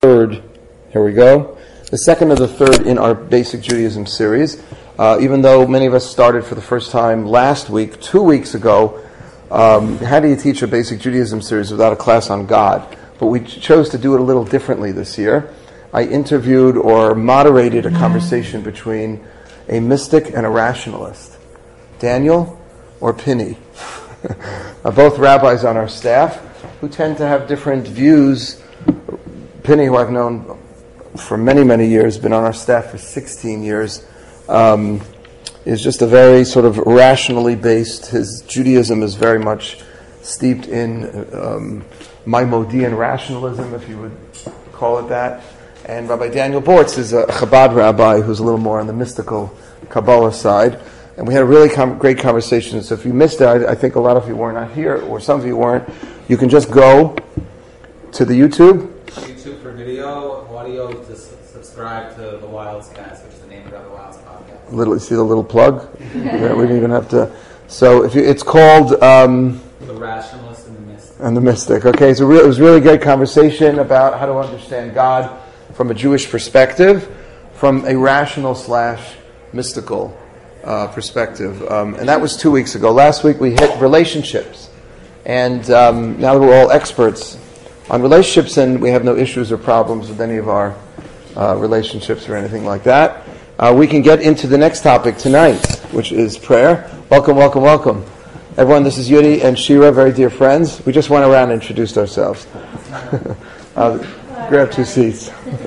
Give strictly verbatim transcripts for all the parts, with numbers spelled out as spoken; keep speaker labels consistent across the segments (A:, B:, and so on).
A: third, here we go, the second of the third in our Basic Judaism series. Uh, even though many of us started for the first time last week, two weeks ago, um, how do you teach a Basic Judaism series without a class on God? But we chose to do it a little differently this year. I interviewed or moderated a conversation between a mystic and a rationalist, Daniel or Pinney, both rabbis on our staff who tend to have different views. Pinney, who I've known for many, many years, been on our staff for sixteen years, um, is just a very sort of rationally based. His Judaism is very much steeped in um, Maimonidean rationalism, if you would call it that. And Rabbi Daniel Bortz is a Chabad rabbi who's a little more on the mystical Kabbalah side. And we had a really com- great conversation. So if you missed it, I, I think a lot of you were not here, or some of you weren't. You can just go to the YouTube.
B: YouTube for video, audio to s- subscribe to the Wildscast, which is the name of the Wilds podcast.
A: Little, see the little plug? Yeah, we didn't even have to. So if you, it's called um,
B: The Rationalist and the Mystic.
A: And the Mystic. Okay, so it was a really great conversation about how to understand God from a Jewish perspective, from a rational slash mystical uh, perspective. Um, and that was two weeks ago. Last week we hit relationships. And um, now that we're all experts on relationships, and we have no issues or problems with any of our uh, relationships or anything like that, uh, we can get into the next topic tonight, which is prayer. Welcome, welcome, welcome. Everyone, this is Yudi and Shira, very dear friends. We just went around and introduced ourselves. uh, grab two seats.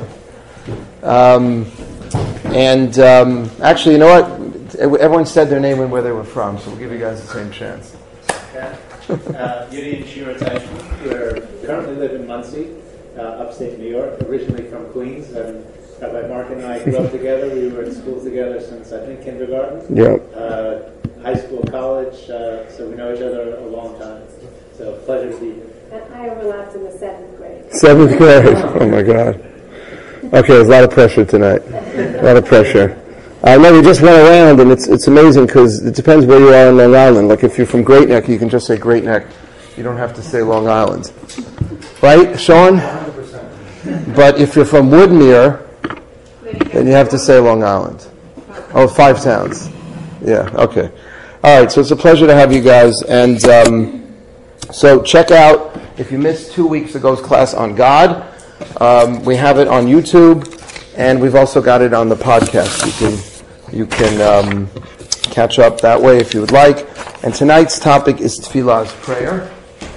A: Um, and um, actually, you know what? Everyone said their name and where they were from, so we'll give you guys the same chance.
C: Okay. Uh, Yudi and Shira Teichman. We currently live in Muncie, uh, upstate New York, originally from Queens. And Rabbi Mark and I grew up together. We were in school together since, I think, kindergarten.
A: Yep.
C: Uh, high school, college, uh, so we know each other a long time. So, pleasure to be here.
D: And I overlapped in the seventh grade.
A: Seventh grade. Oh my God. Okay, there's a lot of pressure tonight. A lot of pressure. Uh, no, we just went around, and it's it's amazing because it depends where you are in Long Island. Like if you're from Great Neck, you can just say Great Neck. You don't have to say Long Island, right, Sean? one hundred percent. But if you're from Woodmere, then you have to say Long Island. Oh, Five Towns. Yeah. Okay. All right. So it's a pleasure to have you guys, and um, so check out if you missed two weeks ago's class on God. Um, we have it on YouTube, and we've also got it on the podcast. You can. You can um, catch up that way if you would like. And tonight's topic is Tefillah's prayer.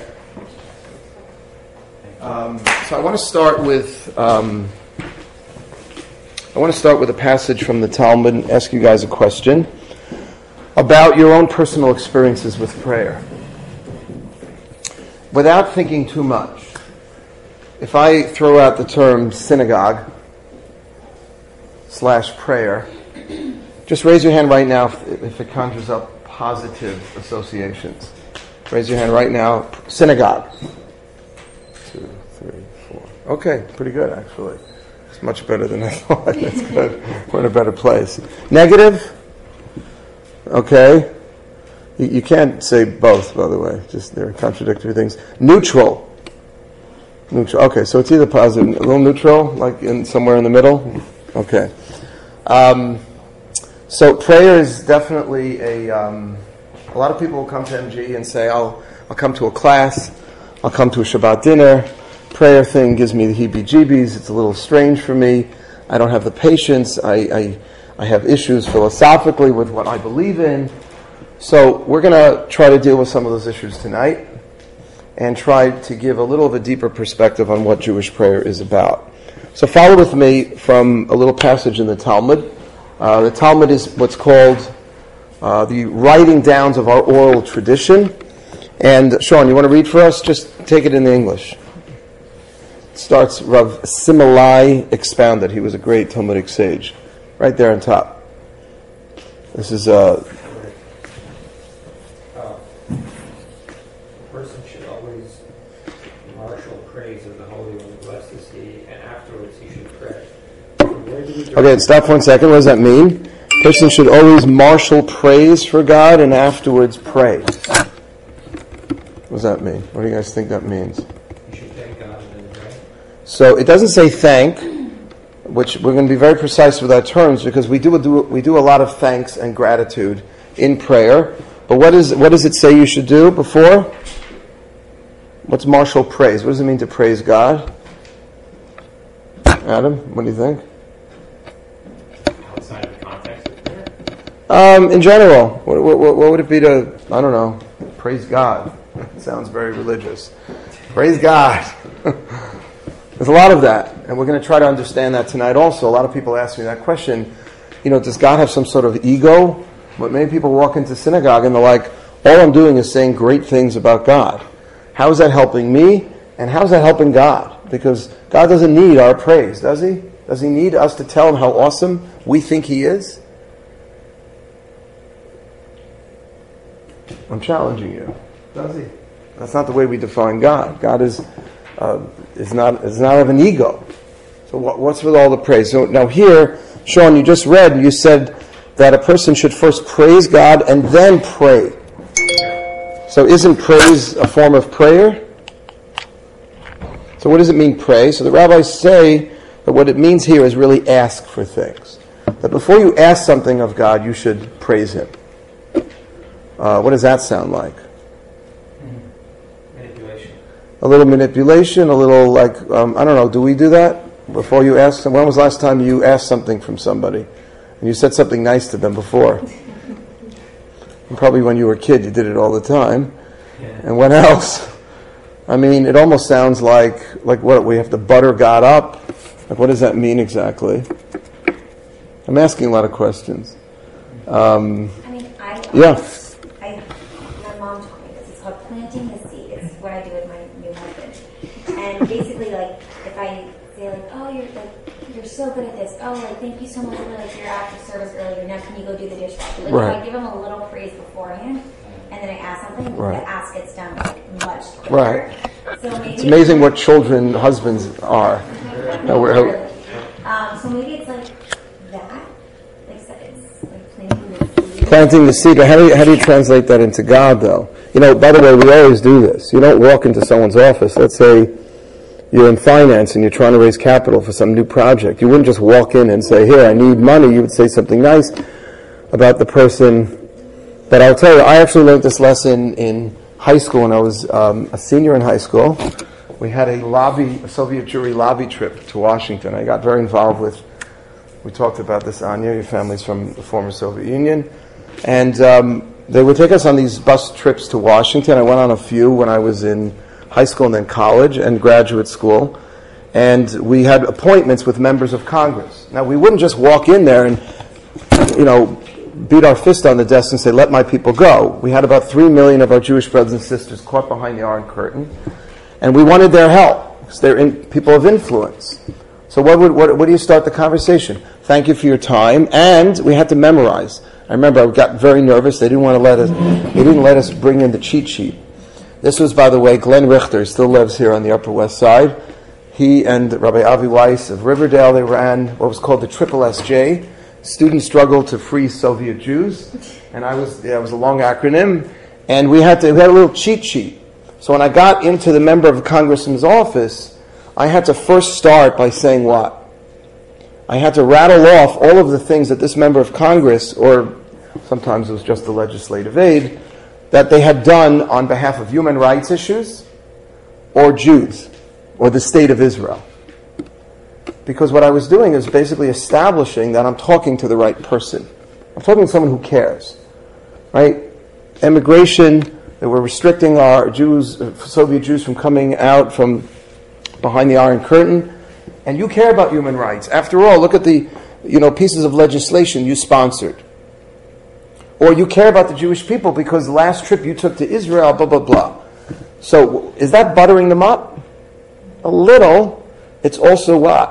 A: Um, so I want to start with um, I want to start with a passage from the Talmud and ask you guys a question about your own personal experiences with prayer. Without thinking too much, if I throw out the term synagogue slash prayer, just raise your hand right now if, if it conjures up positive associations. Raise your hand right now. Synagogue. Two, three, four. Okay, pretty good actually. It's much better than I thought. That's good. We're in a better place. Negative? Okay. You, you can't say both, by the way. Just they're contradictory things. Neutral. Neutral. Okay, so it's either positive, a little neutral, like in somewhere in the middle. Okay. Um, So prayer is definitely a. Um, a lot of people will come to M G and say, "I'll I'll come to a class, I'll come to a Shabbat dinner. Prayer thing gives me the heebie-jeebies. It's a little strange for me. I don't have the patience. I I, I have issues philosophically with what I believe in." So we're going to try to deal with some of those issues tonight, and try to give a little of a deeper perspective on what Jewish prayer is about. So follow with me from a little passage in the Talmud. Uh, the Talmud is what's called uh, the writing downs of our oral tradition. And Sean, you want to read for us? Just take it in the English. It starts, Rav Similai expounded. He was a great Talmudic sage. Right there on top. This is... Uh,
E: uh, a person should always marshal praise of the Holy One, blessed is He, and afterwards he should pray.
A: Okay, stop for one second. What does that mean? Person should always marshal praise for God and afterwards pray. What does that mean? What do you guys think that means?
E: You should thank God and then pray.
A: So it doesn't say thank, which we're going to be very precise with our terms because we do, do we do a lot of thanks and gratitude in prayer. But what is what does it say you should do before? What's martial praise? What does it mean to praise God? Adam, what do you think?
E: Outside of the context of prayer?
A: Um, in general, what, what, what would it be to, I don't know, praise God? It sounds very religious. Praise God. There's a lot of that, and we're going to try to understand that tonight also. A lot of people ask me that question, you know, does God have some sort of ego? But many people walk into synagogue and they're like, all I'm doing is saying great things about God. How is that helping me? And how is that helping God? Because God doesn't need our praise, does he? Does he need us to tell him how awesome we think he is? I'm challenging you. Does he? That's not the way we define God. God is uh, is not is not of an ego. So what, what's with all the praise? So now here, Sean, you just read, you said that a person should first praise God and then pray. So isn't praise a form of prayer? So what does it mean, pray? So the rabbis say that what it means here is really ask for things. That before you ask something of God, you should praise him. Uh, what does that sound like?
E: Manipulation.
A: A little manipulation, a little like, um, I don't know, do we do that? Before you ask them? When was the last time you asked something from somebody? And you said something nice to them before? And probably when you were a kid, you did it all the time.
E: Yeah.
A: And when else? I mean, it almost sounds like, like what, we have to butter God up? Like, what does that mean exactly? I'm asking a lot of questions. Um,
F: I mean, I,
A: yeah.
F: I, my mom taught me this. It's called planting the seed. It's what I do with my new husband. And basically, like, if I say, like, oh, you're like, you're so good at this. Oh, like, thank you so much for like your active service earlier. Now can you go do the dishwasher? Like,
A: Right.
F: if I give him a little praise beforehand, and then I ask something,
A: Right.
F: the ask gets done like much quicker.
A: Right.
F: So maybe
A: It's amazing what children, husbands are. No, we're-
F: Really. Um, so maybe it's like that. Like, so it's like planting the seed.
A: Planting the seed. How do you, how do you translate that into God, though? You know, by the way, we always do this. You don't walk into someone's office. Let's say you're in finance and you're trying to raise capital for some new project. You wouldn't just walk in and say, here, I need money. You would say something nice about the person. But I'll tell you, I actually learned this lesson in high school when I was um, a senior in high school. We had a lobby, a Soviet Jewry lobby trip to Washington. I got very involved with, we talked about this, Anya, your family's from the former Soviet Union. And um, they would take us on these bus trips to Washington. I went on a few when I was in high school and then college and graduate school. And we had appointments with members of Congress. Now, we wouldn't just walk in there and, you know, beat our fist on the desk and say, let my people go. We had about three million of our Jewish brothers and sisters caught behind the Iron Curtain. And we wanted their help, because they're in, people of influence. So what, would, what, what do you start the conversation? Thank you for your time. And we had to memorize. I remember I got very nervous. They didn't want to let us, they didn't let us bring in the cheat sheet. This was, by the way, Glenn Richter, still lives here on the Upper West Side. He and Rabbi Avi Weiss of Riverdale, they ran what was called the Triple S J, Student Struggle to Free Soviet Jews. And I was, yeah, it was a long acronym. And we had to, we had a little cheat sheet. So when I got into the member of the congressman's office, I had to first start by saying what? I had to rattle off all of the things that this member of Congress, or sometimes it was just the legislative aide, that they had done on behalf of human rights issues, or Jews, or the state of Israel. Because what I was doing is basically establishing that I'm talking to the right person. I'm talking to someone who cares. Right? Immigration, that we're restricting our Jews, Soviet Jews from coming out from behind the Iron Curtain. And you care about human rights. After all, look at the, you know, pieces of legislation you sponsored. Or you care about the Jewish people because the last trip you took to Israel, blah, blah, blah. So is that buttering them up? A little. It's also what?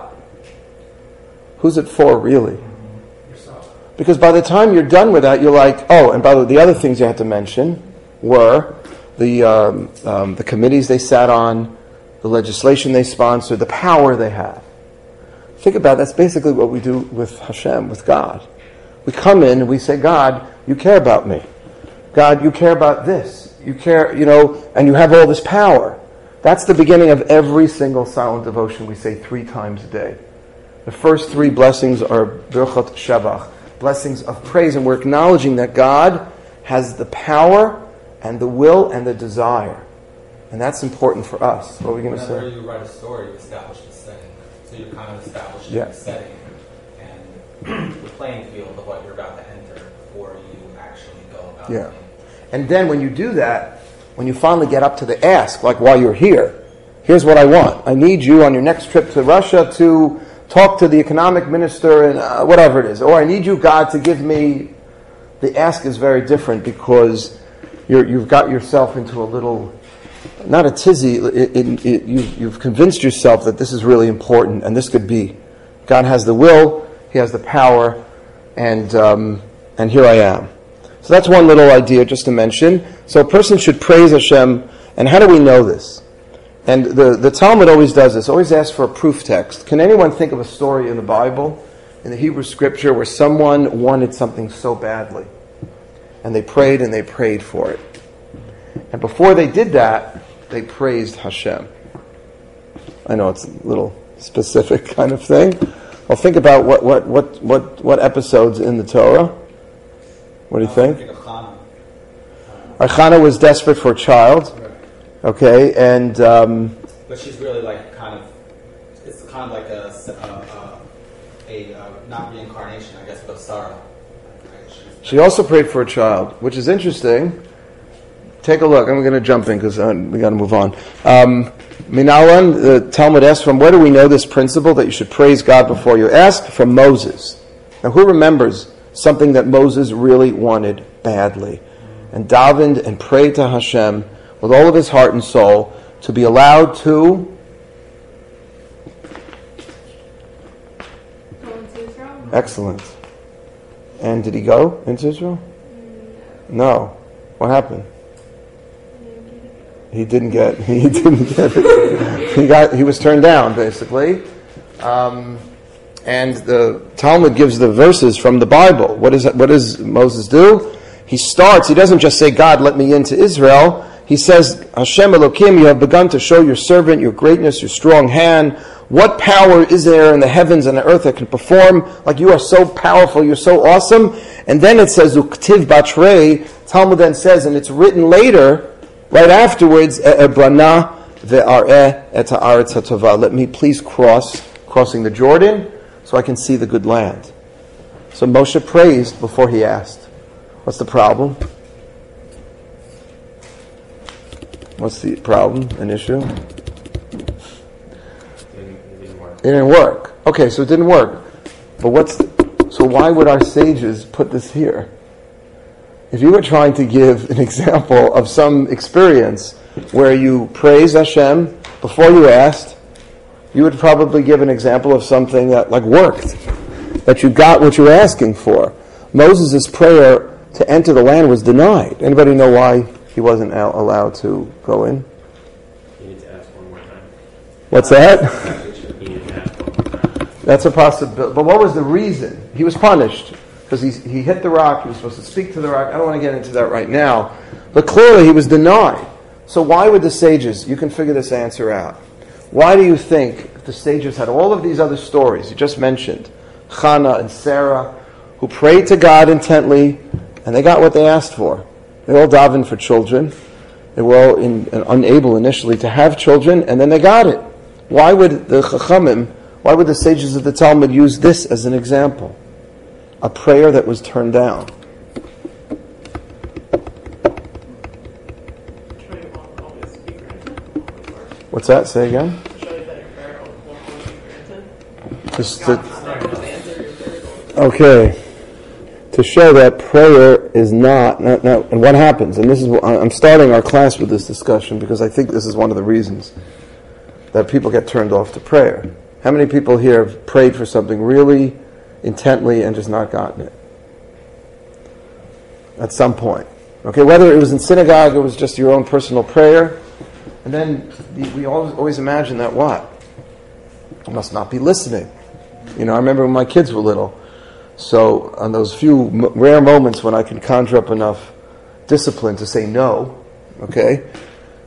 A: Who's it for, really?
E: Yourself.
A: Because by the time you're done with that, you're like, oh, and by the way, the other things you had to mention were the um, um, the committees they sat on, the legislation they sponsored, the power they have. Think about it, that's basically what we do with Hashem, with God. We come in and we say, God, you care about me. God, you care about this. You care, you know, and you have all this power. That's the beginning of every single silent devotion we say three times a day. The first three blessings are Birchot Shabach, blessings of praise, and we're acknowledging that God has the power and the will and the desire. And that's important for us. What are we going to say?
B: Whenever you write a story, you establish the setting. So you're kind of establishing
A: Yeah.
B: the setting and the playing field of what you're about to enter before you actually go about
A: Yeah.
B: it.
A: And then when you do that, when you finally get up to the ask, like while you're here, here's what I want. I need you on your next trip to Russia to talk to the economic minister and uh, whatever it is. Or I need you, God, to give me... The ask is very different because you're, you've got yourself into a little... Not a tizzy. It, it, it, you, you've convinced yourself that this is really important and this could be. God has the will, He has the power, and um, and here I am. So that's one little idea just to mention. So a person should praise Hashem. And how do we know this? And the, the Talmud always does this, always asks for a proof text. Can anyone think of a story in the Bible, in the Hebrew Scripture, where someone wanted something so badly? And they prayed and they prayed for it. And before they did that, they praised Hashem. I know it's a little specific kind of thing. Well, think about what what what what, what episodes in the Torah. What do you think?
B: Think of Chana.
A: Chana was desperate for a child. Okay, and um,
B: But she's really like kind of, it's kind of like a, a, a, a, a not reincarnation, I guess, but Sarah.
A: she also prayed for a child, which is interesting. Take a look. I'm going to jump in because uh, we got to move on. Um, Minawan, the Talmud asks, from where do we know this principle that you should praise God before you ask? From Moses. Now, who remembers something that Moses really wanted badly? And davened and prayed to Hashem with all of his heart and soul to be allowed to...
D: Go into Israel?
A: Excellent. And did he go into Israel? No. What happened? He didn't get. He didn't get it. He got. He was turned down, basically. Um, and the Talmud gives the verses from the Bible. What is what does Moses do? He starts. He doesn't just say, "God, let me into Israel." He says, "Hashem Elokim, you have begun to show your servant your greatness, your strong hand. What power is there in the heavens and the earth that can perform? Like you are so powerful, you're so awesome." And then it says, "Uktiv batrei." Talmud then says, and it's written later. Right afterwards, Ebrana ve'areh et ha'aretz hatova. Let me please cross, crossing the Jordan, so I can see the good land. So Moshe praised before he asked. What's the problem? What's the problem, an issue?
E: It didn't work.
A: It didn't work. Okay, so it didn't work. But what's the, so why would our sages put this here? If you were trying to give an example of some experience where you praise Hashem before you asked, you would probably give an example of something that like worked, that you got what you were asking for. Moses' prayer to enter the land was denied. Anybody know why he wasn't al- allowed to go in?
E: You need to ask one more time.
A: What's that?
E: You need to ask one more time.
A: That's a possibility. But what was the reason? He was punished. Because he, he hit the rock, he was supposed to speak to the rock. I don't want to get into that right now. But clearly he was denied. So why would the sages, you can figure this answer out. Why do you think the sages had all of these other stories you just mentioned, Chana and Sarah, who prayed to God intently, and they got what they asked for? They all davened for children. They were all in, unable initially to have children, and then they got it. Why would the Chachamim, why would the sages of the Talmud use this as an example? A prayer that was turned down. What's that? Say again? Just to, okay. To show that prayer is not, not, not, and what happens, and this is, I'm starting our class with this discussion because I think this is one of the reasons that people get turned off to prayer. How many people here have prayed for something really intently and just not gotten it? At some point. Okay, whether it was in synagogue or it was just your own personal prayer. And then we always, always imagine that what? I must not be listening. You know, I remember when my kids were little. So on those few m- rare moments when I can conjure up enough discipline to say no, okay,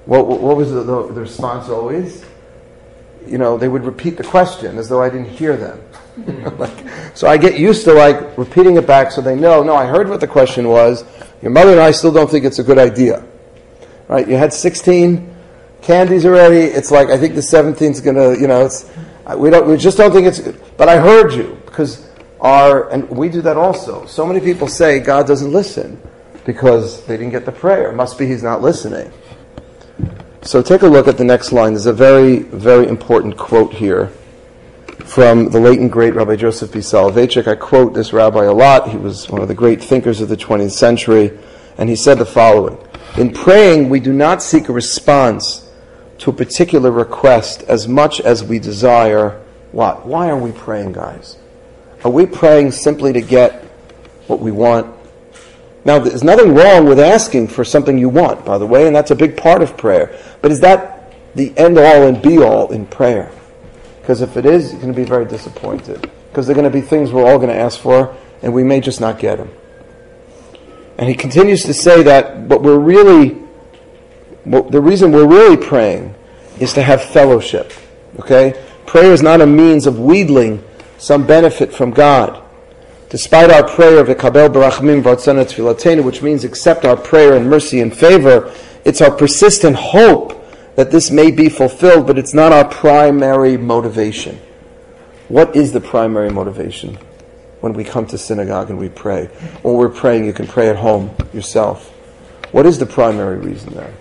A: what, what was the, the, the response always? You know, they would repeat the question as though I didn't hear them. like, so I get used to like repeating it back so they know, no, I heard what the question was. Your mother and I still don't think it's a good idea. Right? You had sixteen candies already. It's like, I think the seventeenth is going to, you know, it's, we don't, we just don't think it's good. But I heard you because our, and we do that also. So many people say God doesn't listen because they didn't get the prayer. It must be He's not listening. So take a look at the next line. There's a very, very important quote here from the late and great Rabbi Joseph B. Soloveitchik. I quote this rabbi a lot. He was one of the great thinkers of the twentieth century. And he said the following: in praying, we do not seek a response to a particular request as much as we desire what? Why are we praying, guys? Are we praying simply to get what we want? Now, there's nothing wrong with asking for something you want, by the way, and that's a big part of prayer. But is that the end-all and be-all in prayer? Because if it is, you're going to be very disappointed. Because there are going to be things we're all going to ask for, and we may just not get them. And he continues to say that what we're really, what, the reason we're really praying is to have fellowship. Okay? Prayer is not a means of wheedling some benefit from God. Despite our prayer of Ekabel Barachmim V'Ratzon Tfilatenu, which means accept our prayer in mercy and favor, it's our persistent hope that this may be fulfilled, but it's not our primary motivation. What is the primary motivation when we come to synagogue and we pray? When we're praying, you can pray at home yourself. What is the primary reason there?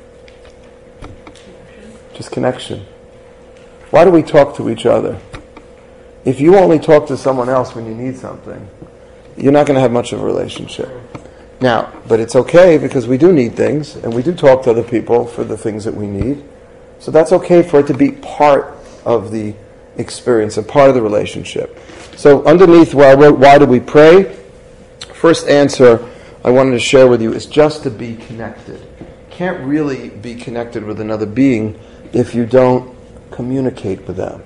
A: Just connection. Why do we talk to each other? If you only talk to someone else when you need something, you're not going to have much of a relationship. Now, but it's okay because we do need things, and we do talk to other people for the things that we need. So that's okay for it to be part of the experience and part of the relationship. So underneath where I wrote, why do we pray? First answer I wanted to share with you is just to be connected. Can't really be connected with another being if you don't communicate with them.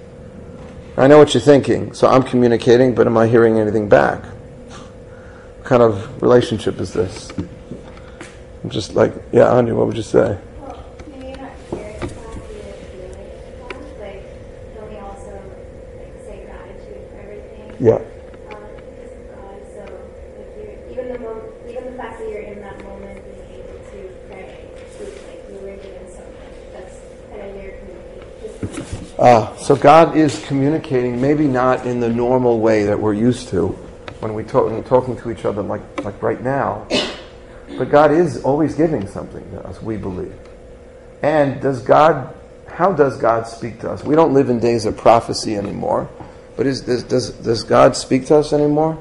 A: I know what you're thinking. So I'm communicating, but am I hearing anything back? What kind of relationship is this? I'm just like, yeah, Anya, what would you say?
G: Well, maybe you're not hearing exactly what you're feeling at the time. Like, don't we also like say gratitude for everything?
A: Yeah.
G: Um, because of God. So, if you even the mo- even the fact that you're in that moment being able to pray, is like you were doing something. That's kind of your communication.
A: Ah, so God is communicating, maybe not in the normal way that we're used to when we talk, when we're talking to each other like, like right now. But God is always giving something to us, we believe. And does God, how does God speak to us? We don't live in days of prophecy anymore. But is, does, does, does God speak to us anymore?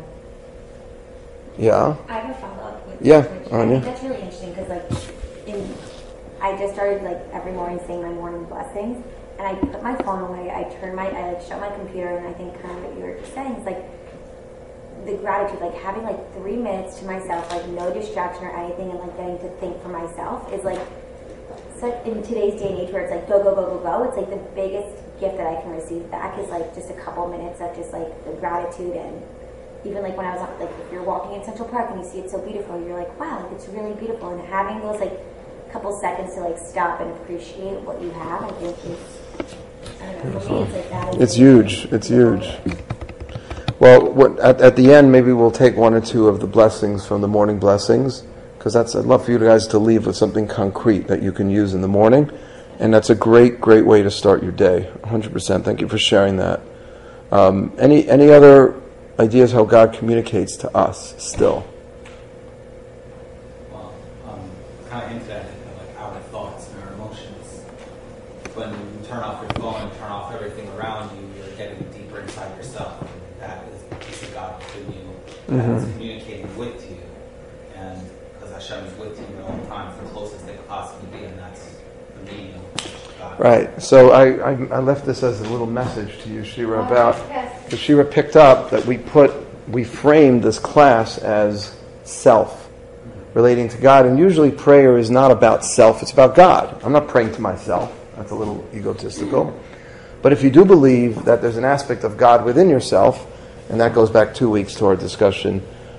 A: Yeah?
F: I have a follow-up with
A: Yeah,
F: which
A: Anya.
F: I think that's really interesting because, like, in, I just started, like, every morning saying my morning blessings, and I put my phone away, I turn my, I, like, shut my computer, and I think kind of what you were just saying is, like, the gratitude, like, having, like, three minutes to myself, like, no distraction or anything, and, like, getting to think for myself is, like, so in today's day and age where it's, like, go, go, go, go, go, it's, like, the biggest gift that I can receive back is, like, just a couple minutes of just, like, the gratitude. And even, like, when I was, on, like, if you're walking in Central Park and you see it so beautiful, you're like, wow, like, it's really beautiful. And having those, like, couple seconds to, like, stop and appreciate what you have, I think is, I don't know, for me, it's, like, that is
A: It's huge. It's huge. Well, what, at, at the end, maybe we'll take one or two of the blessings from the morning blessings, because that's, I'd love for you guys to leave with something concrete that you can use in the morning, and that's a great, great way to start your day. one hundred percent. Thank you for sharing that. Um, any any other ideas how God communicates to us still?
B: Well, um, kind of into that, like our thoughts and our emotions. When you turn off your phone and turn off everything around you, you're getting deeper inside yourself. And that is the piece of God within you that
A: Mm-hmm.
B: is communicating with you. And because Hashem is with you at all times, the closest they could possibly be, and that's the meaning of God.
A: Right. So I, I, I left this as a little message to you, Shira, about
G: Yes.
A: because Shira picked up that we put we framed this class as self, relating to God, and usually prayer is not about self; it's about God. I'm not praying to myself. That's a little egotistical. But if you do believe that there's an aspect of God within yourself, and that goes back two weeks to our discussion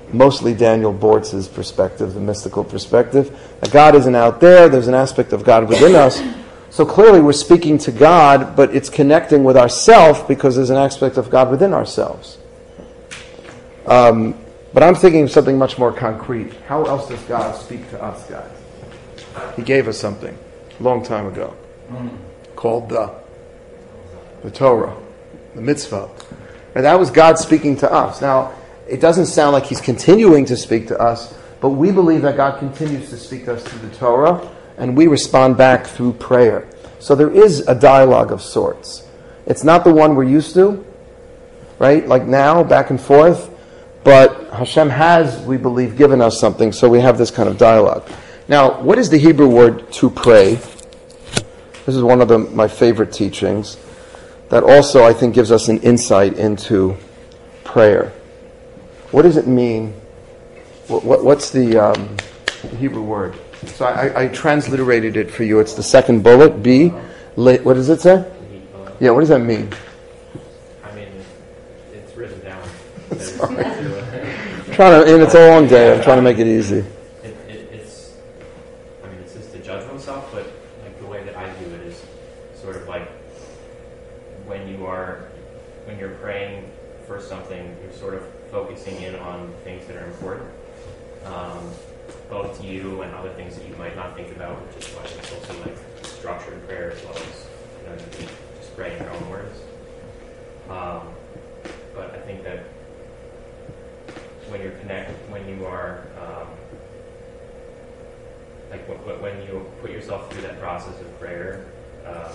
A: mostly Daniel Bortz's perspective, the mystical perspective, that God isn't out there, there's an aspect of God within us. So clearly we're speaking to God, but it's connecting with ourself because there's an aspect of God within ourselves. Um, but I'm thinking of something much more concrete. How else does God speak to us, guys? He gave us something a long time ago called the, the Torah, the mitzvah. And that was God speaking to us. Now, it doesn't sound like He's continuing to speak to us, but we believe that God continues to speak to us through the Torah, and we respond back through prayer. So there is a dialogue of sorts. It's not the one we're used to, right? Like now, back and forth. But Hashem has, we believe, given us something, so we have this kind of dialogue. Now, what is the Hebrew word to pray? This is one of the, my favorite teachings that also, I think, gives us an insight into prayer. What does it mean? What, what, what's the, um, the Hebrew word? So I, I transliterated it for you. It's the second bullet, B. What does it say? Yeah, what does that mean?
E: I mean, it's written down.
A: Sorry. trying to, and it's a long day. I'm trying to make it easy.
E: It, it, it's, I mean, it says to judge oneself, but like the way that I view it is sort of like when you are, when you're praying for something, you're sort of focusing in on things that are important, um, both to you and other things that you might not think about, which is why it's also like structured prayer as well as, you know, just praying your own words. Um, but I think that when you're connect, when you are, um, like w- when you put yourself through that process of prayer, um,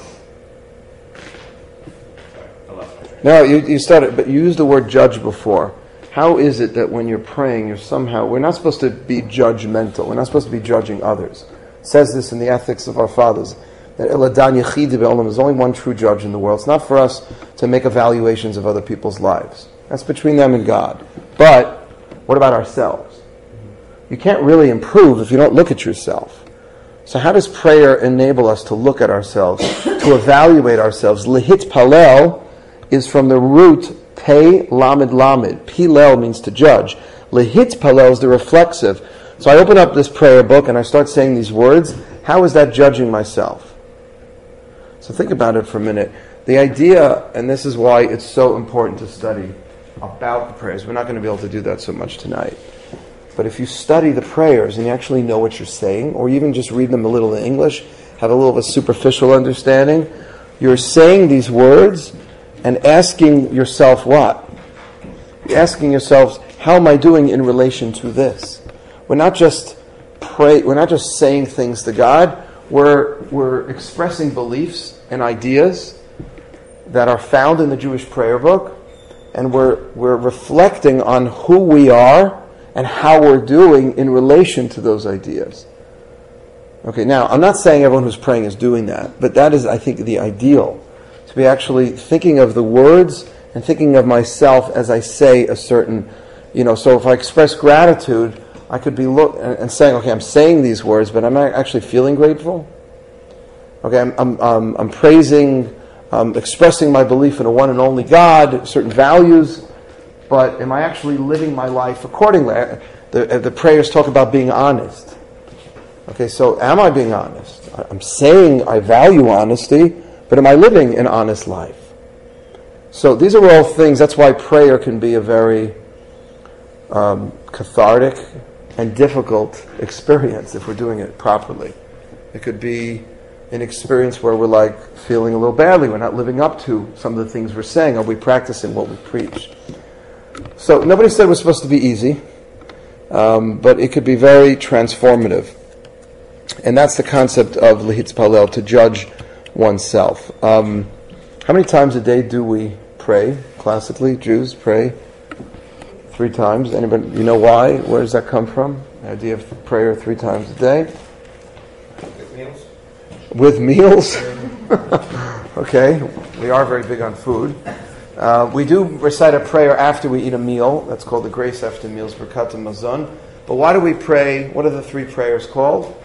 E: sorry, I lost my train.
A: No, you, you started, but you used the word judge before. How is it that when you're praying, you're somehow, we're not supposed to be judgmental. We're not supposed to be judging others. It says this in the ethics of our fathers, that Eladan Yechidi Be'olam, there's only one true judge in the world. It's not for us to make evaluations of other people's lives. That's between them and God. But what about ourselves? You can't really improve if you don't look at yourself. So how does prayer enable us to look at ourselves, to evaluate ourselves? Lehit palel is from the root Pei Lamed Lamed. Pilel means to judge. Lehit palel is the reflexive. So I open up this prayer book and I start saying these words. How is that judging myself? So think about it for a minute. The idea, and this is why it's so important to study about the prayers. We're not going to be able to do that so much tonight. But if you study the prayers and you actually know what you're saying, or even just read them a little in English, have a little of a superficial understanding, you're saying these words and asking yourself what? You're asking yourselves, how am I doing in relation to this? We're not just pray. We're not just saying things to God. We're we're expressing beliefs and ideas that are found in the Jewish prayer book, and we're we're reflecting on who we are and how we're doing in relation to those ideas. Okay, now I'm not saying everyone who's praying is doing that, but that is, I think, the ideal. To be actually thinking of the words and thinking of myself as I say a certain, you know, so if I express gratitude, I could be look and saying, okay, I'm saying these words, but am I actually feeling grateful? Okay, I'm I'm um, I'm praising, um, expressing my belief in a one and only God, certain values, but am I actually living my life accordingly? The the prayers talk about being honest. Okay, so am I being honest? I'm saying I value honesty, but am I living an honest life? So these are all things. That's why prayer can be a very um, cathartic and difficult experience if we're doing it properly. It could be an experience where we're like feeling a little badly. We're not living up to some of the things we're saying. Are we practicing what we preach? So nobody said it was supposed to be easy, um, but it could be very transformative. And that's the concept of Lehitz Palel, to judge oneself. Um, how many times a day do we pray? Classically, Jews pray three times. Anybody, you know why? Where does that come from? The idea of prayer three times a day.
E: With meals?
A: With meals? Okay, we are very big on food. Uh, we do recite a prayer after we eat a meal. That's called the grace after meals, Birkat Hamazon. But why do we pray? What are the three prayers called?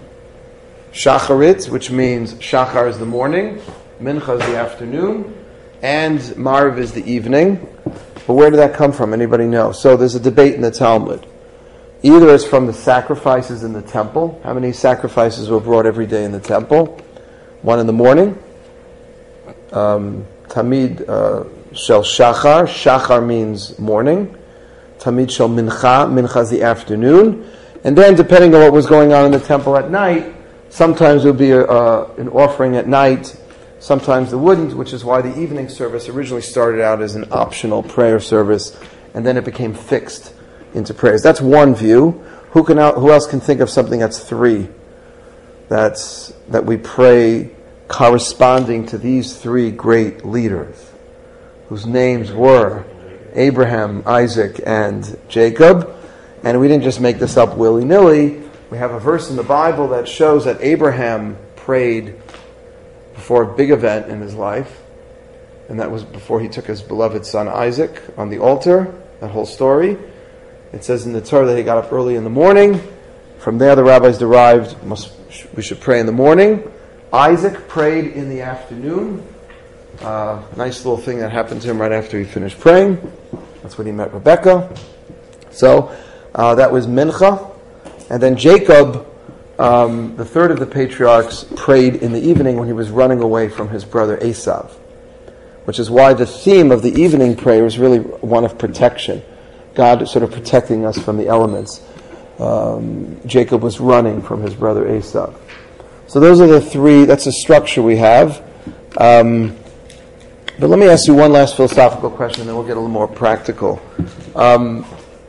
A: Shacharit, which means Shachar is the morning, Mincha is the afternoon, and Mariv is the evening. But where did that come from? Anybody know? So there's a debate in the Talmud. Either it's from the sacrifices in the temple. How many sacrifices were brought every day in the temple? One in the morning. Um, Tamid uh, shel shachar. Shachar means morning. Tamid shel mincha. Mincha is the afternoon. And then, depending on what was going on in the temple at night, sometimes there would be a, uh, an offering at night. Sometimes there wouldn't, which is why the evening service originally started out as an optional prayer service, and then it became fixed into prayers. That's one view. Who can who else can think of something that's three? That's that we pray corresponding to these three great leaders, whose names were Abraham, Isaac, and Jacob. And we didn't just make this up willy-nilly. We have a verse in the Bible that shows that Abraham prayed before a big event in his life, and that was before he took his beloved son Isaac on the altar. That whole story. It says in the Torah that he got up early in the morning. From there the rabbis derived must, we should pray in the morning. Isaac prayed in the afternoon. Uh, nice little thing that happened to him right after he finished praying. That's when he met Rebekah. So uh, that was Mincha. And then Jacob, um, the third of the patriarchs, prayed in the evening when he was running away from his brother Esav, which is why the theme of the evening prayer is really one of protection. God sort of protecting us from the elements. Um, Jacob was running from his brother Esav. So those are the three, that's the structure we have. Um, but let me ask you one last philosophical question, and then we'll get a little more practical. Um,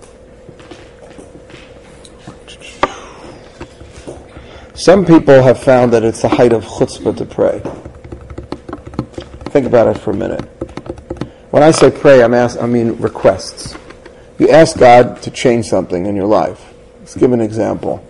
A: some people have found that it's the height of chutzpah to pray. Think about it for a minute. When I say pray, I'm ask, I mean requests. You ask God to change something in your life. Let's give an example.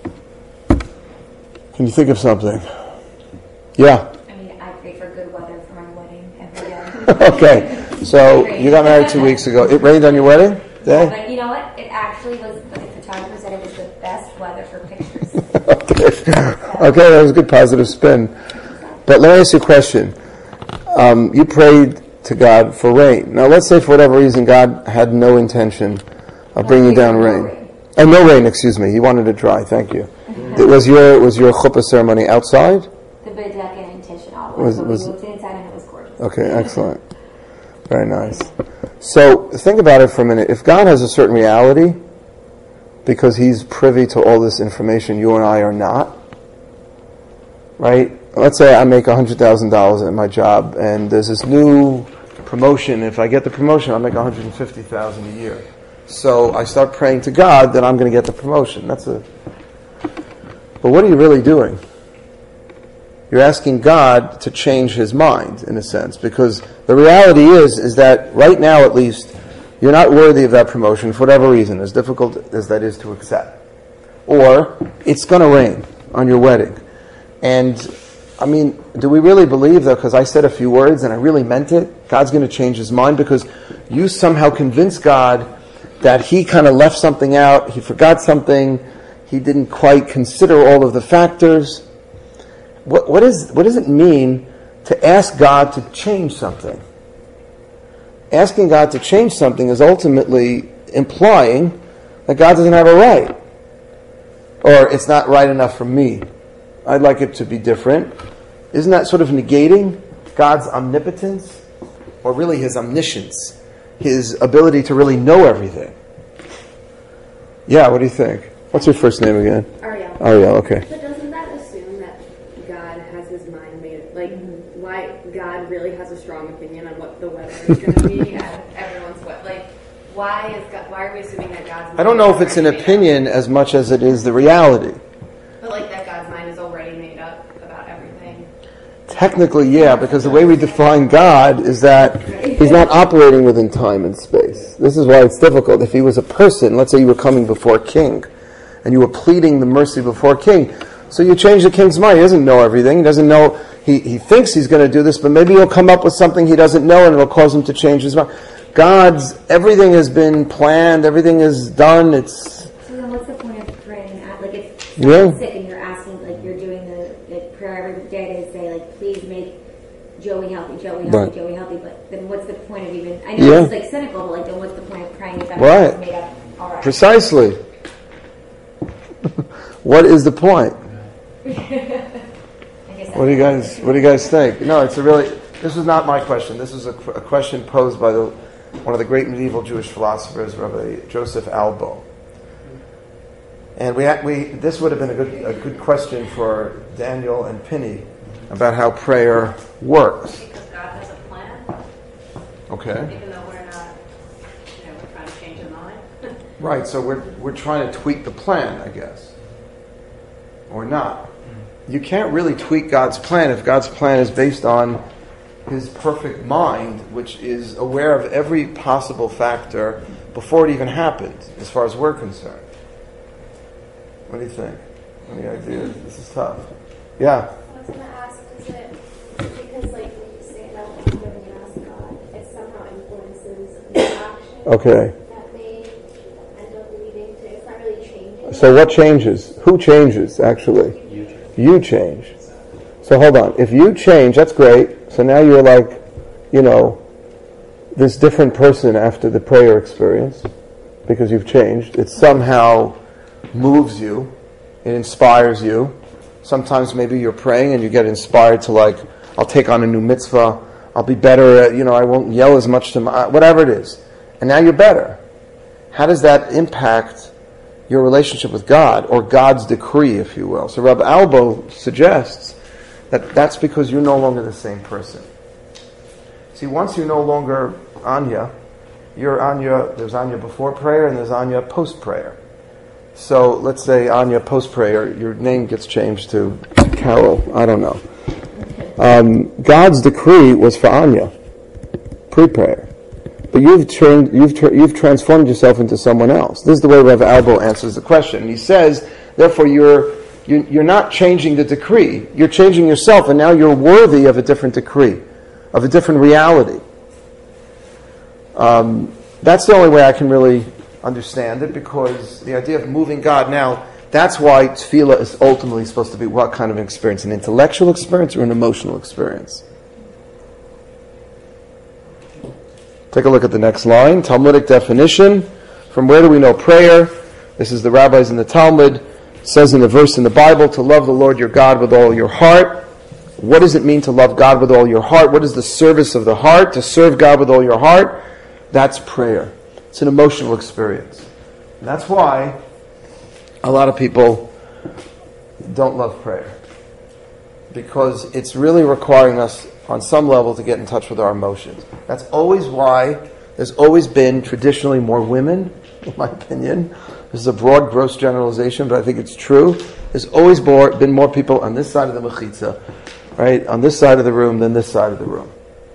A: Can you think of something? Yeah.
F: I mean, I pray for good weather for my wedding every day.
A: Okay. So you got married two weeks ago. It rained on your wedding day?
F: Yeah, but you know what? It actually was, the photographer said it was the best weather for pictures.
A: Okay. Okay, that was a good positive spin. But let me ask you a question. Um, you prayed to God for rain. Now let's say for whatever reason God had no intention of bringing down rain. Oh, no rain, excuse me. He wanted it dry. Thank you. It was your was your chuppah ceremony outside?
F: The bedekah in Tish and all.
A: Was-
F: But
A: was-
F: we moved inside and it was gorgeous.
A: Okay, excellent. Very nice. So think about it for a minute. If God has a certain reality, because He's privy to all this information you and I are not, right? Let's say I make one hundred thousand dollars at my job, and there's this new promotion. If I get the promotion, I'll make one hundred fifty thousand dollars a year. So I start praying to God that I'm going to get the promotion. That's a... But what are you really doing? You're asking God to change His mind, in a sense, because the reality is, is that right now at least, you're not worthy of that promotion for whatever reason, as difficult as that is to accept. Or, it's going to rain on your wedding. And, I mean, do we really believe, though, because I said a few words and I really meant it, God's going to change His mind because you somehow convinced God that He kind of left something out, He forgot something, He didn't quite consider all of the factors. What, what, is, what does it mean to ask God to change something? Asking God to change something is ultimately implying that God doesn't have a right. Or it's not right enough for me. I'd like it to be different. Isn't that sort of negating God's omnipotence? Or really His omniscience? His ability to really know everything? Yeah, what do you think? What's your first name again?
H: Ariel.
A: Ariel, okay.
H: But doesn't that assume that God has His mind made? Like, why God really has a strong opinion on what the weather is going to be and everyone's what? Like, why is God, why are we assuming that God's mind
A: I don't know
H: is
A: if it's an
H: already made
A: opinion
H: up?
A: as much as it is the reality.
H: But like that God's mind is already made up about everything.
A: Technically, yeah, because the way we define God is that He's not operating within time and space. This is why it's difficult. If He was a person, let's say you were coming before a king, and you were pleading the mercy before a king, so you change the king's mind. He doesn't know everything. He doesn't know, he, he thinks he's going to do this, but maybe he'll come up with something he doesn't know, and it'll cause him to change his mind. God's, everything has been planned, everything is done, it's...
F: So then what's the point of praying? At, like if
A: Yeah.
F: someone's sick and you're asking, like you're doing the like, prayer every day to say, like, please make Joey healthy, Joey healthy,
A: Right.
F: Joey healthy, but then what's the point of even, I know
A: Yeah.
F: it's like cynical, but like then what's the point of praying if
A: Right.
F: everything's made up? All right.
A: Precisely. What is the point?
F: I guess
A: What do you guys What do you guys think? No, it's a really. This is not my question. This is a, a question posed by the one of the great medieval Jewish philosophers, Rabbi Joseph Albo. And we ha- we this would have been a good a good question for Daniel and Penny about how prayer works.
I: Because God has a plan,
A: Okay.
I: even though we're not, you know, we're trying to change our mind.
A: Right. So we're we're trying to tweak the plan, I guess, or not. You can't really tweak God's plan if God's plan is based on His perfect mind, which is aware of every possible factor before it even happened, as far as we're concerned. What do you think? Any ideas? This is tough. Yeah.
G: I was going to ask, is it because, like, when you say it out loud when you ask God, it somehow influences the action
A: Okay.
G: that may end up leading to, it's not really changing.
A: So what changes? Who changes, actually?
E: You change.
A: You change. So hold on. If you change, that's great. So now you're like, you know, this different person after the prayer experience because you've changed. It somehow moves you. It inspires you. Sometimes maybe you're praying and you get inspired to like, I'll take on a new mitzvah. I'll be better at, you know, I won't yell as much to my, whatever it is. And now you're better. How does that impact your relationship with God, or God's decree, if you will? So Rabbi Albo suggests that that's because you're no longer the same person. See, once you're no longer Anya, you're Anya, there's Anya before prayer and there's Anya post-prayer. So let's say Anya post-prayer, your name gets changed to Carol, I don't know. Um, God's decree was for Anya, pre-prayer. But you've turned, you've tra- you've transformed yourself into someone else. This is the way Rev Albo answers the question. He says, therefore, you're, you're you're not changing the decree. You're changing yourself, and now you're worthy of a different decree, of a different reality. Um, that's the only way I can really understand it, because the idea of moving God now, that's why tefillah is ultimately supposed to be what kind of an experience? An intellectual experience or an emotional experience? Take a look at the next line. Talmudic definition. From where do we know prayer? This is the rabbis in the Talmud. It says in the verse in the Bible, to love the Lord your God with all your heart. What does it mean to love God with all your heart? What is the service of the heart? To serve God with all your heart? That's prayer. It's an emotional experience. And that's why a lot of people don't love prayer. Because it's really requiring us on some level to get in touch with our emotions. That's always why there's always been traditionally more women, in my opinion. This is a broad, gross generalization, but I think it's true. There's always more, been more people on this side of the mechitza, right, on this side of the room than this side of the room.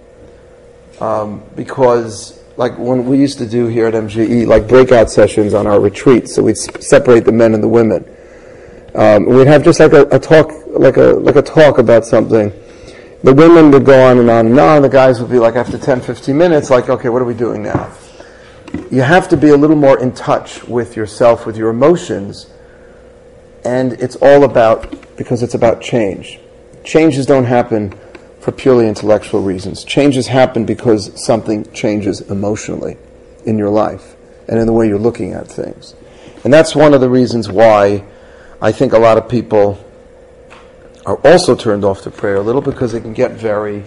A: Um, because, like when we used to do here at M G E, like breakout sessions on our retreats, so we'd separate the men and the women. Um, we'd have just like a, a talk, like a like a talk about something. The women would go on and on and on. The guys would be like, after ten, fifteen minutes, like, okay, what are we doing now? You have to be a little more in touch with yourself, with your emotions. And it's all about, because it's about change. Changes don't happen for purely intellectual reasons. Changes happen because something changes emotionally in your life and in the way you're looking at things. And that's one of the reasons why I think a lot of people are also turned off to prayer a little, because it can get very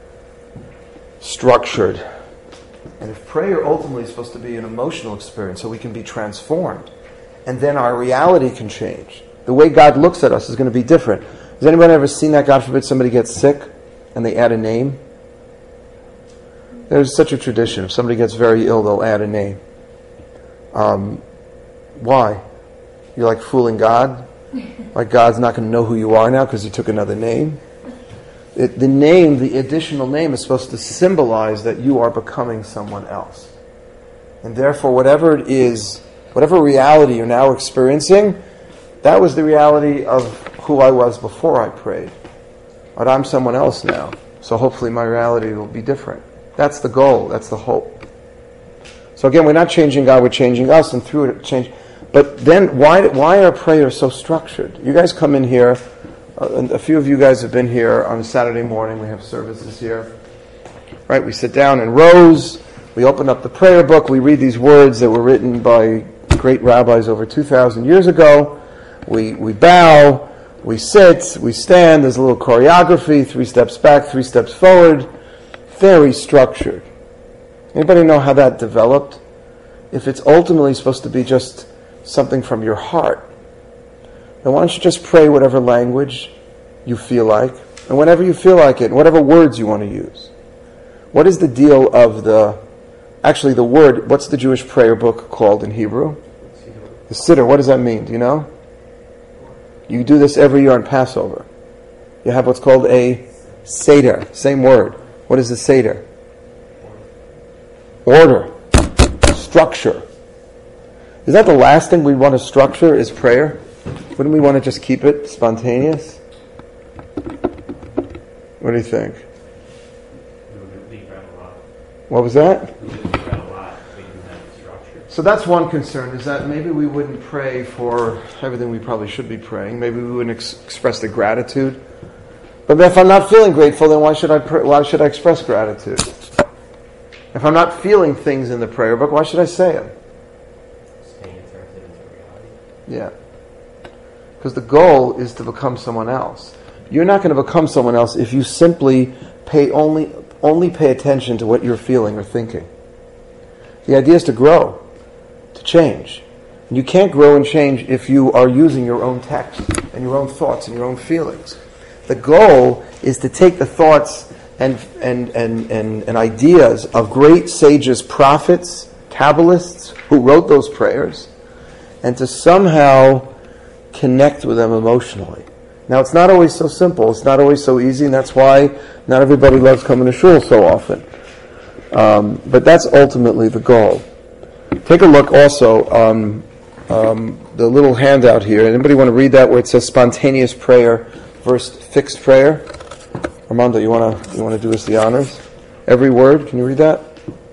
A: structured. And if prayer ultimately is supposed to be an emotional experience so we can be transformed, and then our reality can change. The way God looks at us is going to be different. Has anyone ever seen that, God forbid, somebody gets sick and they add a name? There's such a tradition. If somebody gets very ill, they'll add a name. Um, why? You're like fooling God? Like God's not going to know who you are now because you took another name? It, the name, the additional name, is supposed to symbolize that you are becoming someone else. And therefore, whatever it is, whatever reality you're now experiencing, that was the reality of who I was before I prayed. But I'm someone else now. So hopefully my reality will be different. That's the goal. That's the hope. So again, we're not changing God, we're changing us, and through it change. But then, why why are prayers so structured? You guys come in here Uh, and a few of you guys have been here on a Saturday morning. We have services here. Right? We sit down in rows. We open up the prayer book. We read these words that were written by great rabbis over two thousand years ago. We we bow. We sit. We stand. There's a little choreography. Three steps back, three steps forward. Very structured. Anybody know how that developed? If it's ultimately supposed to be just something from your heart, then why don't you just pray whatever language you feel like, and whenever you feel like it, and whatever words you want to use. What is the deal of the, actually the word, what's the Jewish prayer book called in Hebrew? The Siddur. What does that mean? Do you know? You do this every year on Passover. You have what's called a Seder. Same word. What is a Seder? Order. Structure. Is that the last thing we want to structure is prayer? Wouldn't we want to just keep it spontaneous? What do you think? What was that? So that's one concern, is that maybe we wouldn't pray for everything we probably should be praying. Maybe we wouldn't ex- express the gratitude. But if I'm not feeling grateful, then why should I pray, why should I express gratitude? If I'm not feeling things in the prayer book, why should I say them? Yeah. Because the goal is to become someone else. You're not going to become someone else if you simply pay only only pay attention to what you're feeling or thinking. The idea is to grow, to change. And you can't grow and change if you are using your own text and your own thoughts and your own feelings. The goal is to take the thoughts and and, and, and, and ideas of great sages, prophets, Kabbalists who wrote those prayers, and to somehow connect with them emotionally. Now, it's not always so simple. It's not always so easy, and that's why not everybody loves coming to shul so often. Um, but that's ultimately the goal. Take a look also on um, the little handout here. Anybody want to read that where it says spontaneous prayer versus fixed prayer? Armando, you want to you want to do us the honors? Every word, can you read that?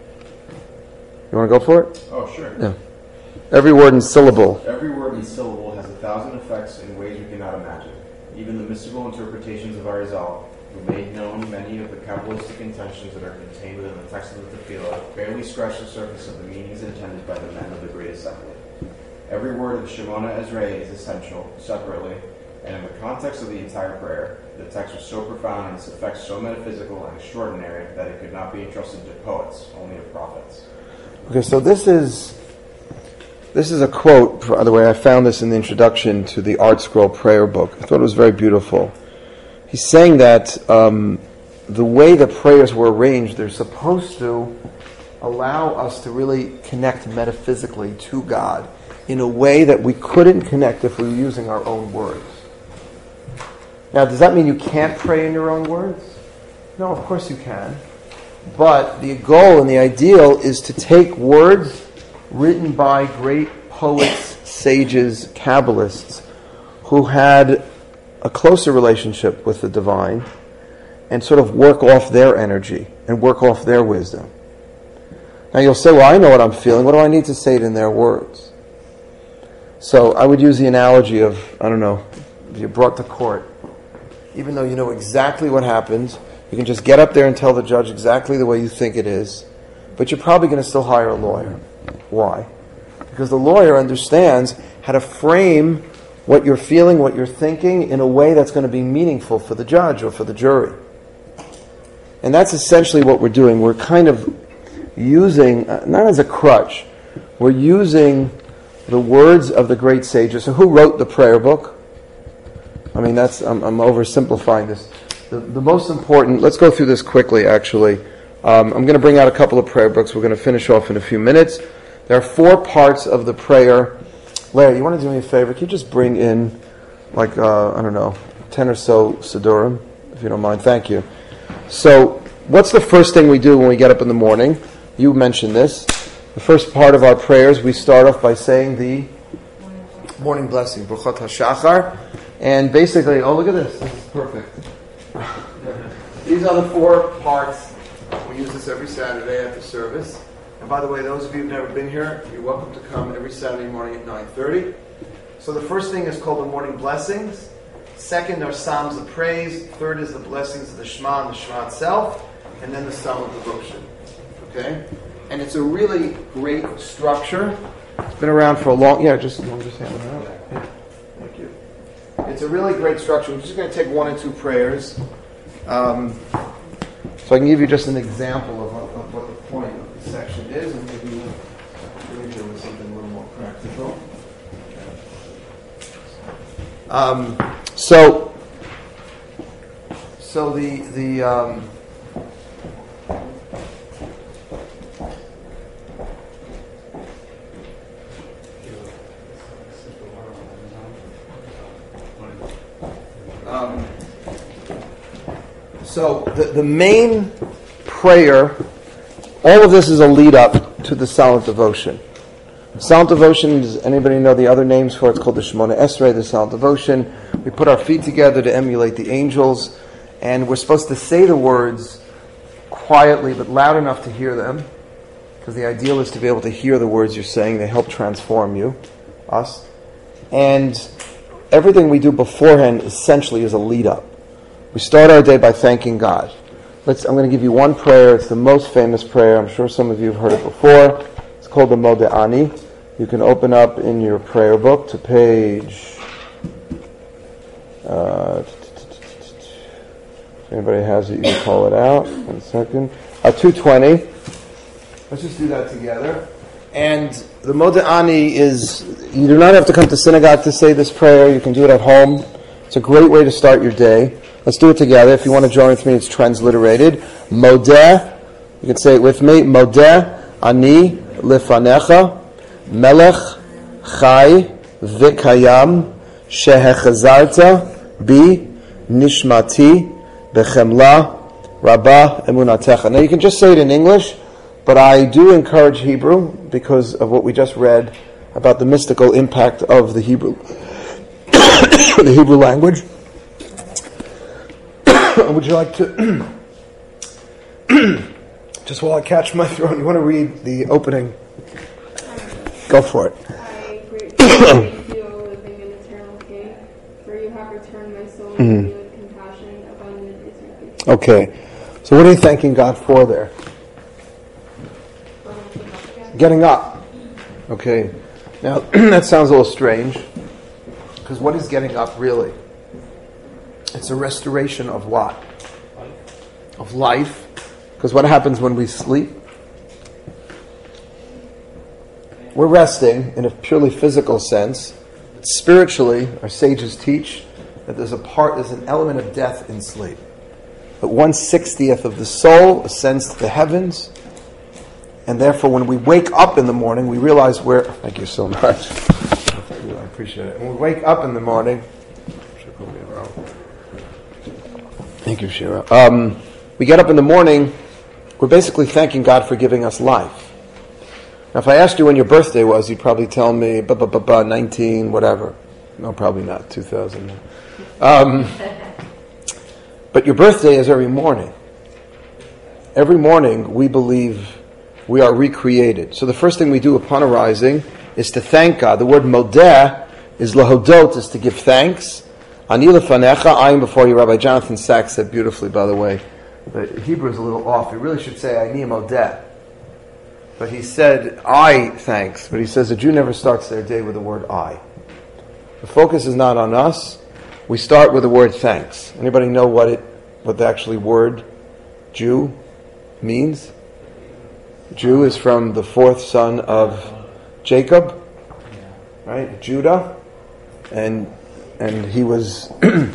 A: You want to go for it?
J: Oh, sure.
A: Yeah. Every word and syllable.
J: Every word and syllable has a thousand effects in ways we cannot imagine. Even the mystical interpretations of Arizal, who made known many of the Kabbalistic intentions that are contained within the text of the Tefillah, barely scratch the surface of the meanings intended by the men of the Great Assembly. Every word of Shemona Esrei is essential, separately, and in the context of the entire prayer, the text was so profound and its effects so metaphysical and extraordinary that it could not be entrusted to poets, only to prophets.
A: Okay, so this is this is a quote. By the way, I found this in the introduction to the Art Scroll prayer book. I thought it was very beautiful. He's saying that um, the way the prayers were arranged, they're supposed to allow us to really connect metaphysically to God in a way that we couldn't connect if we were using our own words. Now, does that mean you can't pray in your own words? No, of course you can. But the goal and the ideal is to take words written by great poets, sages, Kabbalists who had a closer relationship with the divine and sort of work off their energy and work off their wisdom. Now you'll say, well, I know what I'm feeling. What do I need to say it in their words? So I would use the analogy of, I don't know, if you're brought to court, even though you know exactly what happens, you can just get up there and tell the judge exactly the way you think it is, but you're probably going to still hire a lawyer. Why? Because the lawyer understands how to frame what you're feeling, what you're thinking, in a way that's going to be meaningful for the judge or for the jury. And that's essentially what we're doing. We're kind of using, uh, not as a crutch, we're using the words of the great sages. So who wrote the prayer book? I mean, that's I'm, I'm oversimplifying this. The, the most important, let's go through this quickly, actually. Um, I'm going to bring out a couple of prayer books. We're going to finish off in a few minutes. There are four parts of the prayer. Larry, you want to do me a favor? Can you just bring in, like, uh, I don't know, ten or so Sidurim, if you don't mind? Thank you. So, what's the first thing we do when we get up in the morning? You mentioned this. The first part of our prayers, we start off by saying the morning blessing, Bruchot HaShachar. And basically, oh, look at this. This is perfect. These are the four parts. We use this every Saturday after service. And by the way, those of you who've never been here, you're welcome to come every Saturday morning at nine thirty. So the first thing is called the morning blessings. Second are Psalms of praise. Third is the blessings of the Shema and the Shema itself. And then the Psalm of devotion. Okay? And it's a really great structure. It's been around for a long... Yeah, just, I'm just handing it out. Yeah. Thank you. It's a really great structure. We're just going to take one or two prayers. Um, so I can give you just an example of what, of what the point of the section is, and maybe we'll leave you with something a little more practical. Um, so, so the the um, um, so the the main prayer, all of this is a lead up to the Silent Devotion. Silent Devotion, does anybody know the other names for it? It's called the Shemona Esrei, the Silent Devotion. We put our feet together to emulate the angels, and we're supposed to say the words quietly but loud enough to hear them, because the ideal is to be able to hear the words you're saying. They help transform you, us. And everything we do beforehand essentially is a lead-up. We start our day by thanking God. Let's, I'm going to give you one prayer. It's the most famous prayer. I'm sure some of you have heard it before. It's called the Modeh Ani. You can open up in your prayer book to page... Uh, if anybody has it, you can call it out. One second. Uh, two twenty. Let's just do that together. And the Modeh Ani is... You do not have to come to synagogue to say this prayer. You can do it at home. It's a great way to start your day. Let's do it together. If you want to join with me, it's transliterated. Modeh. You can say it with me. Modeh Ani Lifanecha Melech Chai V'Kayam Shehechazarta Bi Nishmati Bechemla Rabbah Emunatecha. Now you can just say it in English, but I do encourage Hebrew because of what we just read about the mystical impact of the Hebrew the Hebrew language. Would you like to just while I catch my throat, you want to read the opening? Go for it.
K: I greatly praise you, O living and eternal King, for you have returned my soul to you with compassion, abundant is your peace.
A: Okay. So what are you thanking God for there? Getting up. Okay. Now, that sounds a little strange, because what is getting up really? It's a restoration of what? Of life. Because what happens when we sleep? We're resting in a purely physical sense. Spiritually, our sages teach that there's a part, there's an element of death in sleep. That one sixtieth of the soul ascends to the heavens, and therefore when we wake up in the morning, we realize we're... Thank you so much. Thank you, I appreciate it. When we wake up in the morning... Thank you, Shira. Um, we get up in the morning, we're basically thanking God for giving us life. Now, if I asked you when your birthday was, you'd probably tell me, ba ba ba ba, nineteen, whatever. No, probably not, two thousand. Um, but your birthday is every morning. Every morning, we believe we are recreated. So the first thing we do upon arising is to thank God. The word modeh is lahodot, is to give thanks. Ani lefanecha, I am before you. Rabbi Jonathan Sachs said beautifully, by the way. The Hebrew is a little off. He really should say, Ani modeh. But he said, I thanks. But he says a Jew never starts their day with the word I. The focus is not on us. We start with the word thanks. Anybody know what it, what the actually word Jew means? Jew is from the fourth son of Jacob, right? Judah. And and he was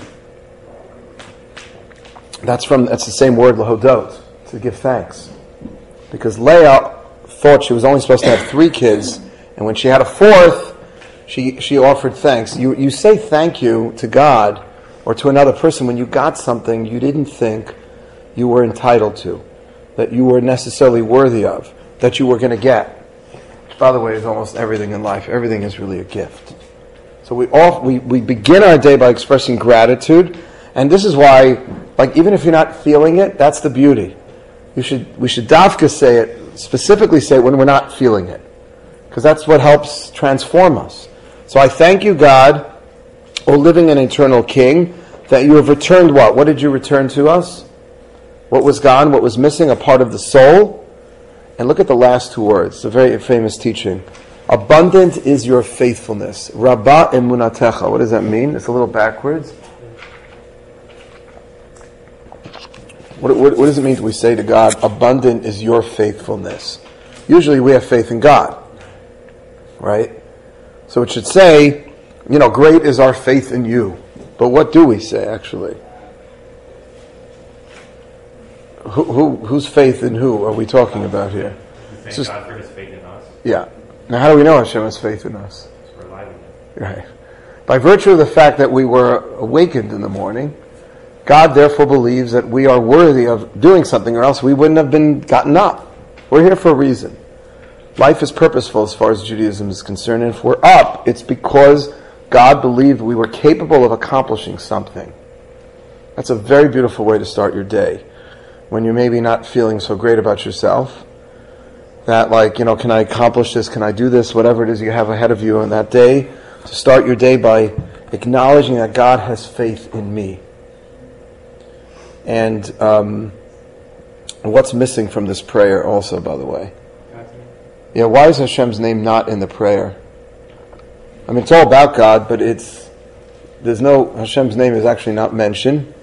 A: that's from that's the same word lahodot, to give thanks. Because Leah thought she was only supposed to have three kids, and when she had a fourth, she she offered thanks. You you say thank you to God or to another person when you got something you didn't think you were entitled to, that you were necessarily worthy of, that you were going to get. Which, by the way, is almost everything in life. Everything is really a gift. So we all we, we begin our day by expressing gratitude, and this is why, like, even if you're not feeling it, that's the beauty. You should we should dafka say it, specifically say it when we're not feeling it, because that's what helps transform us. So I thank you, God, O living and eternal King, that you have returned what? What did you return to us? What was gone? What was missing? A part of the soul? And look at the last two words. It's a very famous teaching. Abundant is your faithfulness. Rabba emunatecha. What does that mean? It's a little backwards. What, what, what does it mean when we say to God, abundant is your faithfulness? Usually we have faith in God, right? So it should say, you know, great is our faith in you. But what do we say, actually? Who, who, whose faith in who are we talking about here?
E: We thank
A: Just,
E: God for his faith in us.
A: Yeah. Now how do we know Hashem has faith in us?
E: We're alive again.
A: Right. By virtue of the fact that we were awakened in the morning, God therefore believes that we are worthy of doing something, or else we wouldn't have been gotten up. We're here for a reason. Life is purposeful as far as Judaism is concerned, and if we're up, it's because God believed we were capable of accomplishing something. That's a very beautiful way to start your day. When you're maybe not feeling so great about yourself, that like, you know, can I accomplish this, can I do this, whatever it is you have ahead of you on that day, to start your day by acknowledging that God has faith in me. And um, what's missing from this prayer also, by the way? Yeah, why is Hashem's name not in the prayer? I mean, it's all about God, but it's, there's no, Hashem's name is actually not mentioned.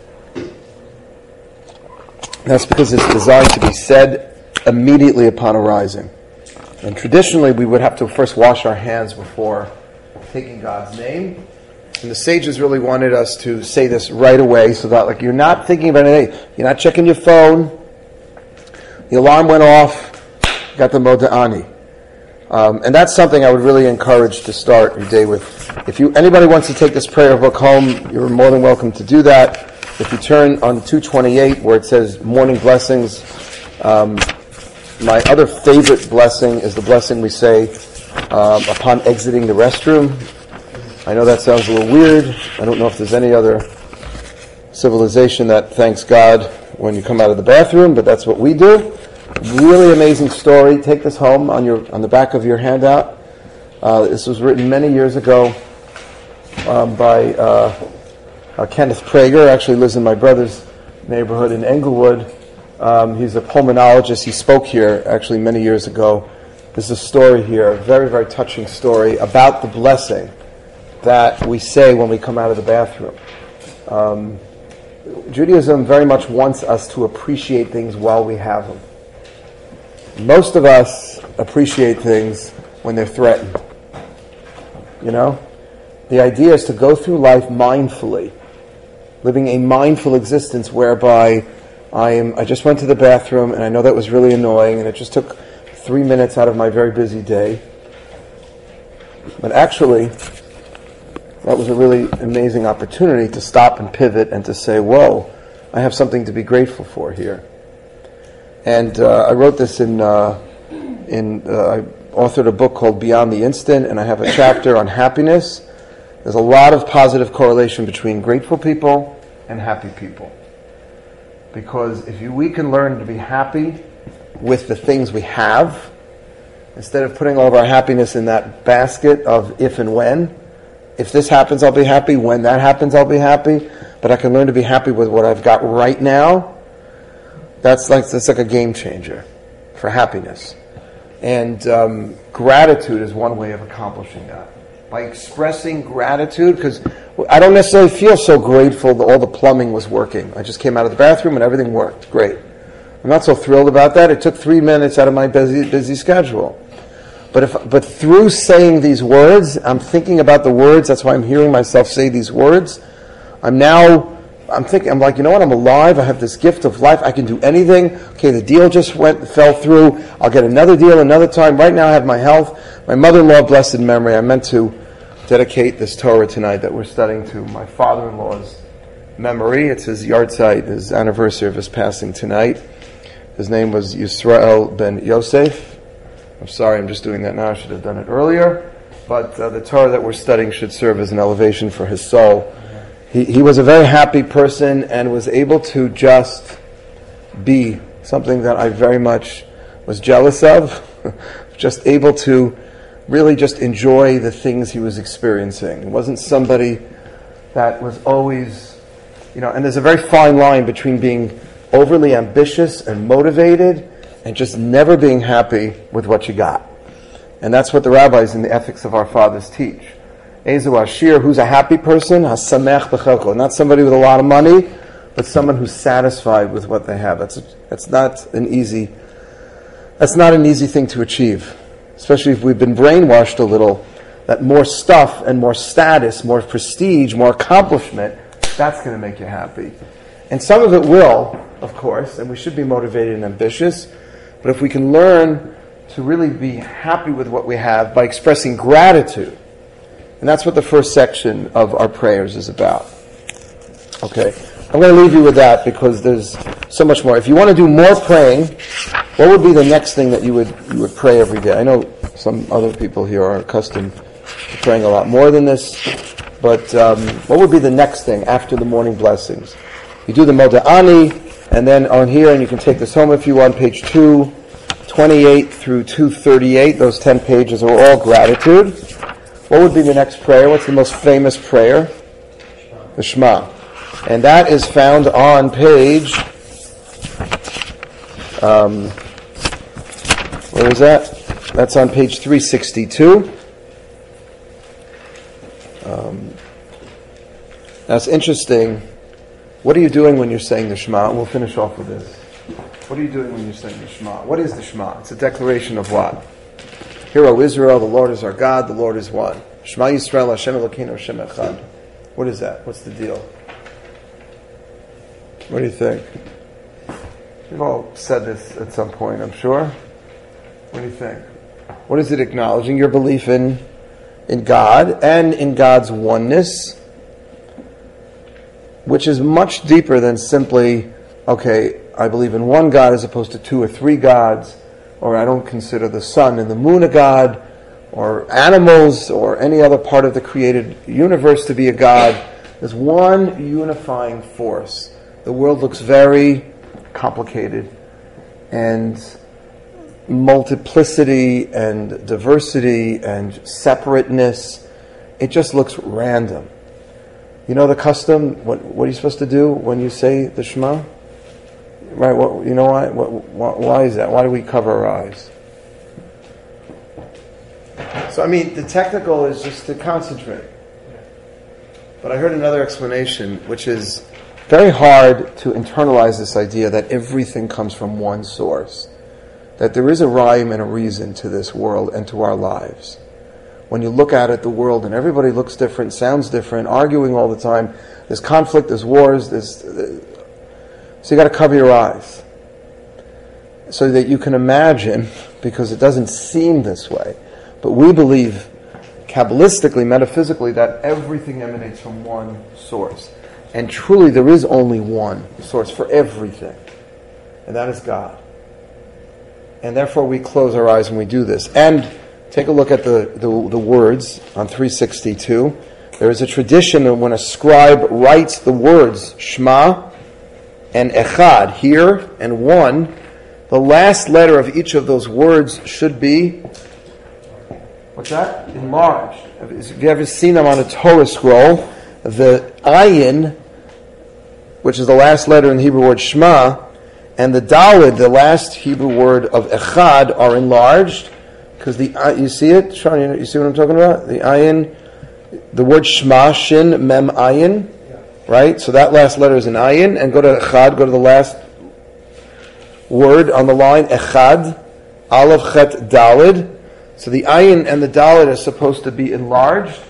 A: That's because it's designed to be said immediately upon arising. And traditionally, we would have to first wash our hands before taking God's name. And the sages really wanted us to say this right away, so that like you're not thinking about anything. You're not checking your phone. The alarm went off. You got the moda'ani. Um, and that's something I would really encourage to start your day with. If you anybody wants to take this prayer book home, you're more than welcome to do that. If you turn on two twenty-eight, where it says morning blessings, um, my other favorite blessing is the blessing we say um, upon exiting the restroom. I know that sounds a little weird. I don't know if there's any other civilization that thanks God when you come out of the bathroom, but that's what we do. Really amazing story. Take this home on your on the back of your handout. Uh, this was written many years ago um, by uh, uh, Kenneth Prager. Actually lives in my brother's neighborhood in Englewood. Um, he's a pulmonologist. He spoke here actually many years ago. There's a story here, a very, very touching story about the blessing that we say when we come out of the bathroom. Um, Judaism very much wants us to appreciate things while we have them. Most of us appreciate things when they're threatened. You know? The idea is to go through life mindfully, living a mindful existence whereby I am. I just went to the bathroom and I know that was really annoying and it just took three minutes out of my very busy day. But actually, that was a really amazing opportunity to stop and pivot and to say, whoa, I have something to be grateful for here. And uh, I wrote this in, uh, in uh, I authored a book called Beyond the Instant, and I have a chapter on happiness. There's a lot of positive correlation between grateful people and happy people. Because if you, we can learn to be happy with the things we have, instead of putting all of our happiness in that basket of if and when. If this happens, I'll be happy. When that happens, I'll be happy. But I can learn to be happy with what I've got right now. That's like that's like a game changer for happiness. And um, gratitude is one way of accomplishing that. By expressing gratitude, because I don't necessarily feel so grateful that all the plumbing was working. I just came out of the bathroom and everything worked. Great. I'm not so thrilled about that. It took three minutes out of my busy busy schedule. But if but through saying these words, I'm thinking about the words. That's why I'm hearing myself say these words. I'm now, I'm thinking, I'm like, you know what? I'm alive. I have this gift of life. I can do anything. Okay, the deal just went, fell through. I'll get another deal another time. Right now I have my health. My mother-in-law, blessed memory. I meant to dedicate this Torah tonight that we're studying to my father-in-law's memory. It's his yahrzeit, his anniversary of his passing tonight. His name was Yisrael ben Yosef. I'm sorry, I'm just doing that now. I should have done it earlier. But uh, the Torah that we're studying should serve as an elevation for his soul. He, he was a very happy person and was able to just be something that I very much was jealous of. Just able to really just enjoy the things he was experiencing. He wasn't somebody that was always, you know, and there's a very fine line between being overly ambitious and motivated and just never being happy with what you got. And that's what the rabbis in the Ethics of Our Fathers teach. Ezu Ashir, who's a happy person, hasamech b'chelko, not somebody with a lot of money, but someone who's satisfied with what they have. That's a, that's not an easy that's not an easy thing to achieve, especially if we've been brainwashed a little that more stuff and more status, more prestige, more accomplishment, that's going to make you happy. And some of it will, of course, and we should be motivated and ambitious, but if we can learn to really be happy with what we have by expressing gratitude, and that's what the first section of our prayers is about. Okay, I'm going to leave you with that because there's so much more. If you want to do more praying, what would be the next thing that you would you would pray every day? I know some other people here are accustomed to praying a lot more than this, but um, what would be the next thing after the morning blessings? You do the Moda'ani, and then on here, and you can take this home if you want, page two twenty-eight through two thirty-eight, those ten pages are all gratitude. What would be the next prayer? What's the most famous prayer? The Shema. And that is found on page, um, where is that? That's on page three sixty-two. Um, that's interesting. What are you doing when you're saying the Shema? We'll finish off with this. What are you doing when you're saying the Shema? What is the Shema? It's a declaration of what? Hear, O Israel, the Lord is our God, the Lord is one. Shema Yisrael, Hashem Elokeinu, Hashem Echad. What is that? What's the deal? What do you think? You've all said this at some point, I'm sure. What do you think? What is it acknowledging? Your belief in, in God and in God's oneness, which is much deeper than simply, okay, I believe in one God as opposed to two or three gods, or I don't consider the sun and the moon a god, or animals, or any other part of the created universe to be a god. There's one unifying force. The world looks very complicated, and multiplicity and diversity and separateness, it just looks random. You know the custom, what, what are you supposed to do when you say the Shema? Right, what, you know why? What, why is that? Why do we cover our eyes? So, I mean, the technical is just to concentrate. But I heard another explanation, which is very hard to internalize this idea that everything comes from one source. That there is a rhyme and a reason to this world and to our lives. When you look at it, the world, and everybody looks different, sounds different, arguing all the time. There's conflict, there's wars, there's... So you got to cover your eyes so that you can imagine, because it doesn't seem this way, but we believe Kabbalistically, metaphysically, that everything emanates from one source. And truly there is only one source for everything, and that is God. And therefore we close our eyes when we do this. And take a look at the, the, the words on three sixty-two. There is a tradition of when a scribe writes the words Shema and Echad, hear, and one, the last letter of each of those words should be, what's that? Enlarged. Have you ever seen them on a Torah scroll? The Ayin, which is the last letter in the Hebrew word Shema, and the Daled, the last Hebrew word of Echad, are enlarged, because the, you see it? Sean, you see what I'm talking about? The Ayin, the word Shema, Shin, Mem, Ayin, right? So that last letter is an ayin, and go to Echad, go to the last word on the line, Echad, Aleph, Chet, Daled. So the ayin and the Daled are supposed to be enlarged,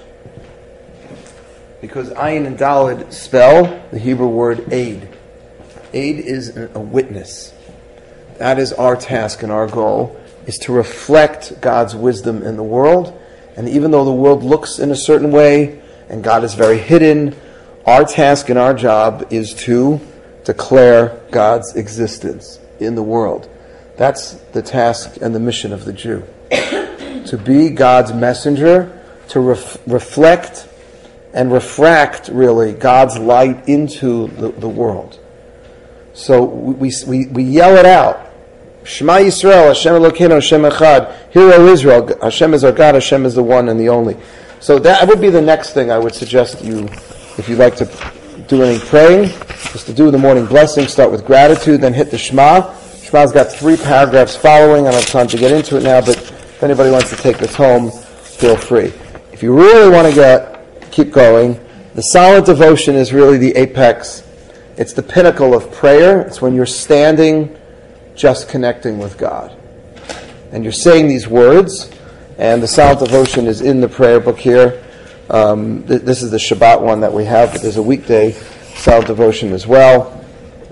A: because ayin and Daled spell the Hebrew word aid. Aid is a witness. That is our task and our goal, is to reflect God's wisdom in the world. And even though the world looks in a certain way, and God is very hidden, our task and our job is to declare God's existence in the world. That's the task and the mission of the Jew. To be God's messenger, to ref- reflect and refract, really, God's light into the, the world. So we, we we yell it out. Shema Yisrael, Hashem Elokeinu, Hashem Echad. Hear, O Israel, Hashem is our God, Hashem is the one and the only. So that would be the next thing I would suggest you If you'd like to do any praying, just to do the morning blessing, start with gratitude, then hit the Shema. Shema's got three paragraphs following. I don't have time to get into it now, but if anybody wants to take this home, feel free. If you really want to get keep going, the silent devotion is really the apex. It's the pinnacle of prayer. It's when you're standing, just connecting with God. And you're saying these words, and the silent devotion is in the prayer book here. Um, th- this is the Shabbat one that we have, but there's a weekday silent devotion as well.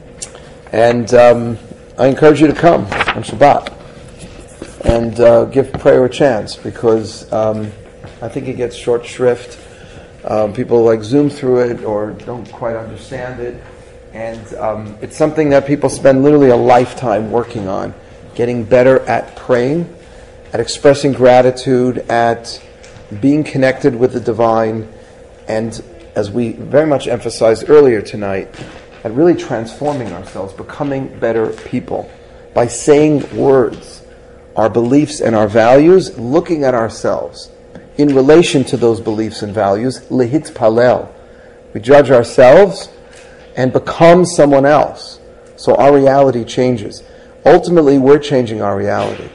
A: And um, I encourage you to come on Shabbat and uh, give prayer a chance, because um, I think it gets short shrift. Um, people like zoom through it or don't quite understand it. And um, it's something that people spend literally a lifetime working on, getting better at praying, at expressing gratitude, at being connected with the divine, and as we very much emphasized earlier tonight, at really transforming ourselves, becoming better people by saying words, our beliefs and our values, looking at ourselves in relation to those beliefs and values, lehitpalel. We judge ourselves and become someone else. So our reality changes. Ultimately, we're changing our reality.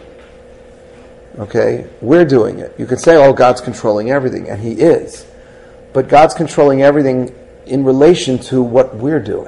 A: Okay? We're doing it. You can say, oh, God's controlling everything, and He is. But God's controlling everything in relation to what we're doing.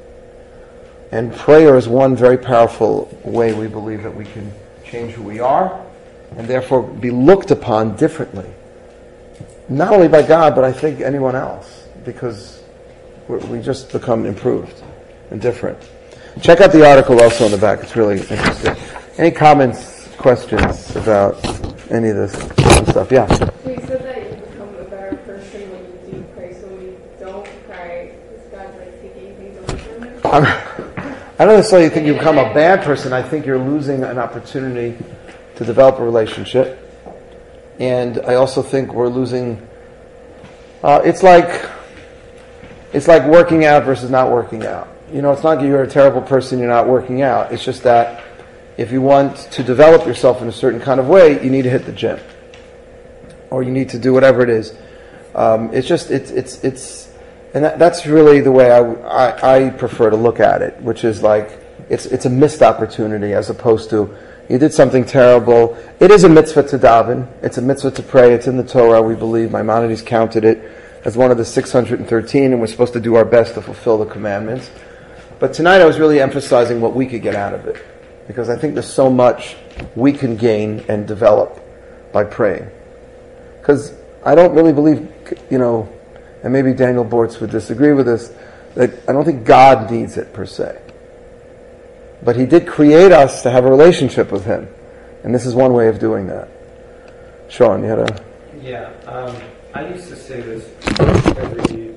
A: And prayer is one very powerful way we believe that we can change who we are, and therefore be looked upon differently. Not only by God, but I think anyone else, because we're, we just become improved and different. Check out the article also in the back. It's really interesting. Any comments, questions about any of this stuff? Yeah?
K: So you said that you become a better person when you do pray, so when you don't pray, is God like taking things away from you?
A: I'm, I don't necessarily think you become a bad person. I think you're losing an opportunity to develop a relationship. And I also think we're losing... Uh, it's like it's like working out versus not working out. You know, it's not that you're a terrible person, you're not working out. It's just that if you want to develop yourself in a certain kind of way, you need to hit the gym. Or you need to do whatever it is. Um, it's just, it's, it's, it's, and that, that's really the way I, I, I prefer to look at it, which is like, it's, it's a missed opportunity as opposed to, you did something terrible. It is a mitzvah to daven. It's a mitzvah to pray. It's in the Torah, we believe. Maimonides counted it as one of the six hundred thirteen, and we're supposed to do our best to fulfill the commandments. But tonight I was really emphasizing what we could get out of it, because I think there's so much we can gain and develop by praying. Because I don't really believe, you know, and maybe Daniel Bortz would disagree with this, that I don't think God needs it per se. But He did create us to have a relationship with Him. And this is one way of doing that. Sean, you had a...
L: Yeah, um, I used to say this every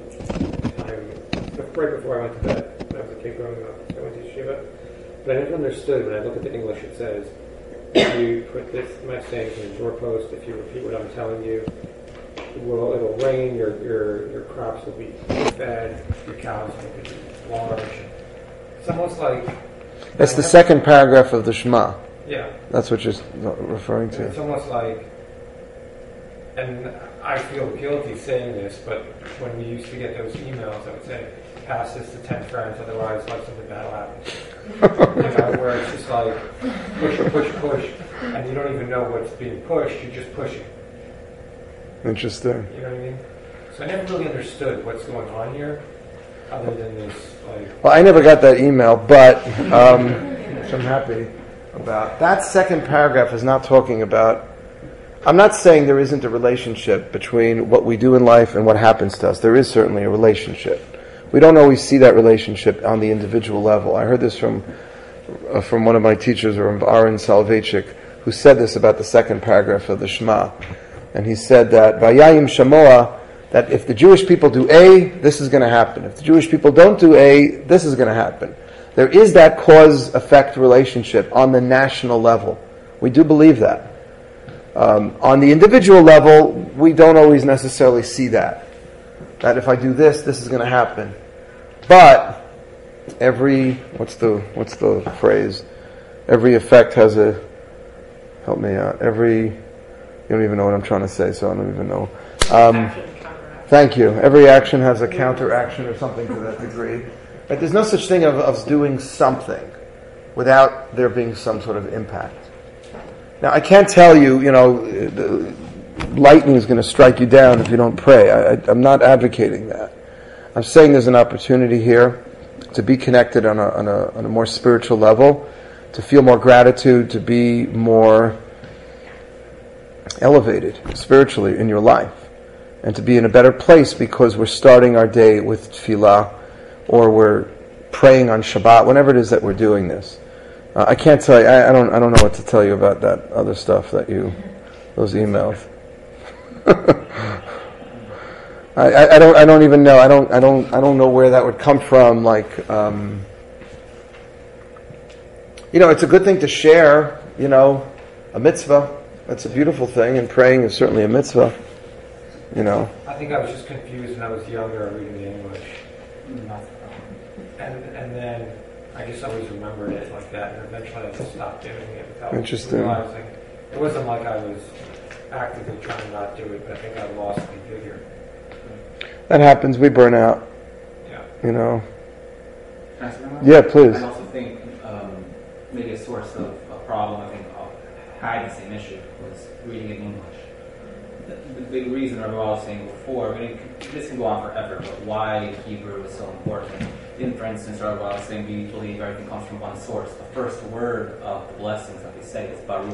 L: time, right before I went to bed, when I was a kid growing up. I went to yeshiva. But I never understood, when I look at the English, it says, you put this, my sayings in the doorpost, if you repeat what I'm telling you, it will, it'll rain, your, your, your crops will be fed, your cows will be large. It's almost like...
A: That's the second paragraph of the Shema.
L: Yeah.
A: That's what you're referring to.
L: It's almost like, and I feel guilty saying this, but when we used to get those emails, I would say, pass this to ten friends, otherwise like something bad will happen. You know, where it's just like, push, push, push, and you don't even know what's being pushed, you're just pushing.
A: Interesting.
L: You know what I mean? So I never really understood what's going on here, other than this, like...
A: Well, I never got that email, but um, which I'm happy about. That second paragraph is not talking about... I'm not saying there isn't a relationship between what we do in life and what happens to us. There is certainly a relationship. We don't always see that relationship on the individual level. I heard this from uh, from one of my teachers, Aaron Soloveitchik, who said this about the second paragraph of the Shema. And he said that, Vayayim Shamoa, that if the Jewish people do A, this is going to happen. If the Jewish people don't do A, this is going to happen. There is that cause-effect relationship on the national level. We do believe that. Um, on the individual level, we don't always necessarily see that. That if I do this, this is going to happen. But every, what's the what's the phrase? Every effect has a, help me out, every, you don't even know what I'm trying to say, so I don't even know. Um, Thank you. Every action has a counteraction or something to that degree. Right? There's no such thing of us doing something without there being some sort of impact. Now, I can't tell you, you know, the lightning is going to strike you down if you don't pray. I, I, I'm not advocating that. I'm saying there's an opportunity here to be connected on a, on a, on a more spiritual level, to feel more gratitude, to be more elevated spiritually in your life, and to be in a better place because we're starting our day with tefillah, or we're praying on Shabbat, whenever it is that we're doing this. Uh, I can't tell you, I, I don't I don't know what to tell you about that other stuff that you, those emails. I, I, I don't I don't even know. I don't I don't I don't know where that would come from. Like, um, you know, it's a good thing to share. You know, a mitzvah. That's a beautiful thing, and praying is certainly a mitzvah. You know.
L: I think I was just confused when I was younger reading the English, and and then I just always remembered it like that, and eventually I just stopped doing it without
A: Interesting.
L: realizing. It wasn't like I was actively trying to not do it, but I think I lost the vigor.
A: That happens. We burn out.
L: Yeah.
A: You know.
B: Can I say that?
A: Yeah, please.
B: I also think um, maybe a source of a problem, I think, I had the same issue, was reading in English. The, the big reason, I was saying before, I mean, this can go on forever, but why Hebrew is so important. In, for instance, I was saying we believe everything comes from one source. The first word of the blessings that we say is Baruch.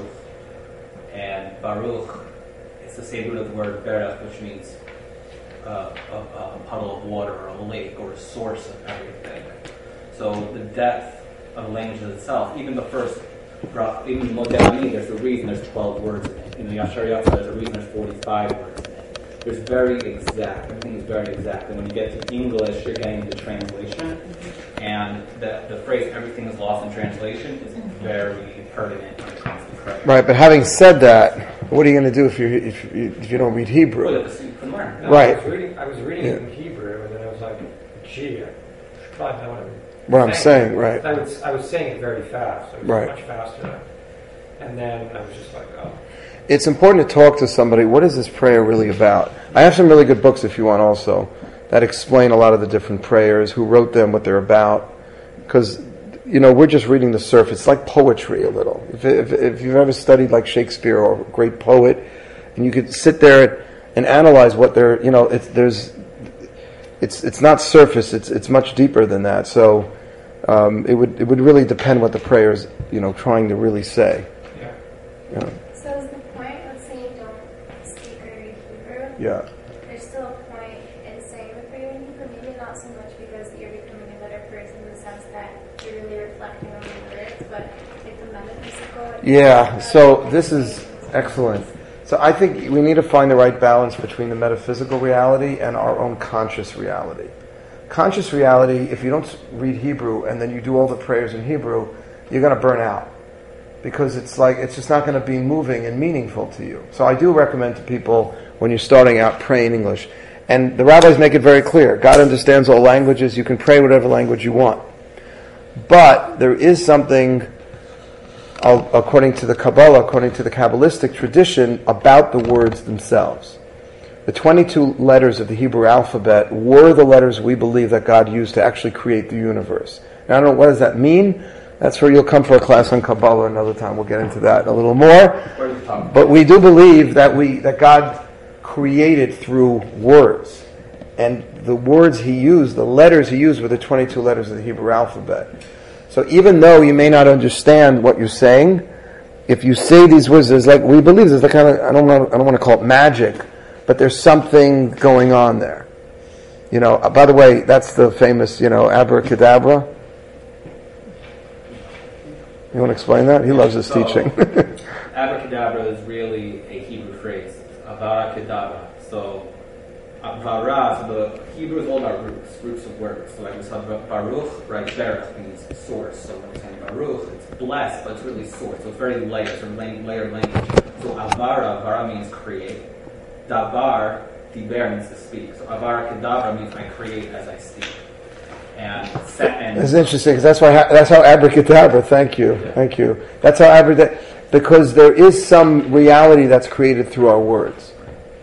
B: And Baruch is the same root of the word Berach, which means uh, a, a puddle of water or a lake or a source of everything. So the depth of the language itself, even the first, even Modani, there's a reason there's twelve words in it. In the Yashar Yatza, there's a reason there's forty-five words in it. There's very exact, everything is very exact. And when you get to English, you're getting into translation. And the, the phrase, everything is lost in translation, is very pertinent when it comes to prayer.
A: Right, but having said that, what are you going to do if you if you, if you don't read Hebrew?
B: Well, you can learn.
L: No,
A: Right.
L: I was reading, I was reading
A: Yeah.
L: it in Hebrew, and then I was like, gee, I should probably know what I'm
A: What I'm saying, right.
L: I was, I was saying it very fast. It was
A: Right.
L: much faster. And then I was just like, oh.
A: It's important to talk to somebody. What is this prayer really about? I have some really good books, if you want, also, that explain a lot of the different prayers, who wrote them, what they're about. Because, you know, we're just reading the surface. It's like poetry a little. If, if, if you've ever studied like Shakespeare or a great poet, and you could sit there and analyze what they're, you know, it's, there's, it's it's not surface. It's it's much deeper than that. So um, it would it would really depend what the prayer is, you know, trying to really say.
L: Yeah.
A: Yeah.
G: So is the point, let's say you don't speak or read Hebrew,
A: Yeah.
G: there's still a point in saying the prayer in Hebrew, maybe not so much because you're becoming a better person in the sense that you're really reflecting on the words, but like the metaphysical.
A: Yeah. So this is excellent. So I think we need to find the right balance between the metaphysical reality and our own conscious reality. Conscious reality, if you don't read Hebrew and then you do all the prayers in Hebrew, you're going to burn out. Because it's like, it's just not going to be moving and meaningful to you. So I do recommend to people, when you're starting out, pray in English. And the rabbis make it very clear. God understands all languages. You can pray whatever language you want. But there is something, according to the Kabbalah, according to the Kabbalistic tradition, about the words themselves. The twenty-two letters of the Hebrew alphabet were the letters we believe that God used to actually create the universe. Now, I don't know, what does that mean? That's where you'll come for a class on Kabbalah another time. We'll get into that a little more. But we do believe that we that God created through words. And the words he used, the letters he used, were the twenty-two letters of the Hebrew alphabet. So even though you may not understand what you're saying, if you say these words, there's like, we believe there's the kind of, I don't want, I don't want to call it magic, but there's something going on there. You know, uh, by the way, that's the famous, you know, abracadabra. You want to explain that? He loves his
B: So,
A: teaching.
B: Abracadabra is really a Hebrew phrase. Avara kedavra. So, avara, so the Hebrew is all about roots, roots of words. So like we saw Baruch, right? Berach means source. So when we're saying Baruch, it's blessed, but it's really source. So it's very layered, so layered language. So avara, avara means create. Davar, diber means to speak. So avara kedavra means I create as I speak. And second,
A: It's interesting because that's why that's how abracadabra. Thank you,
B: Yeah.
A: thank you. That's how abracadabra, because there is some reality that's created through our words.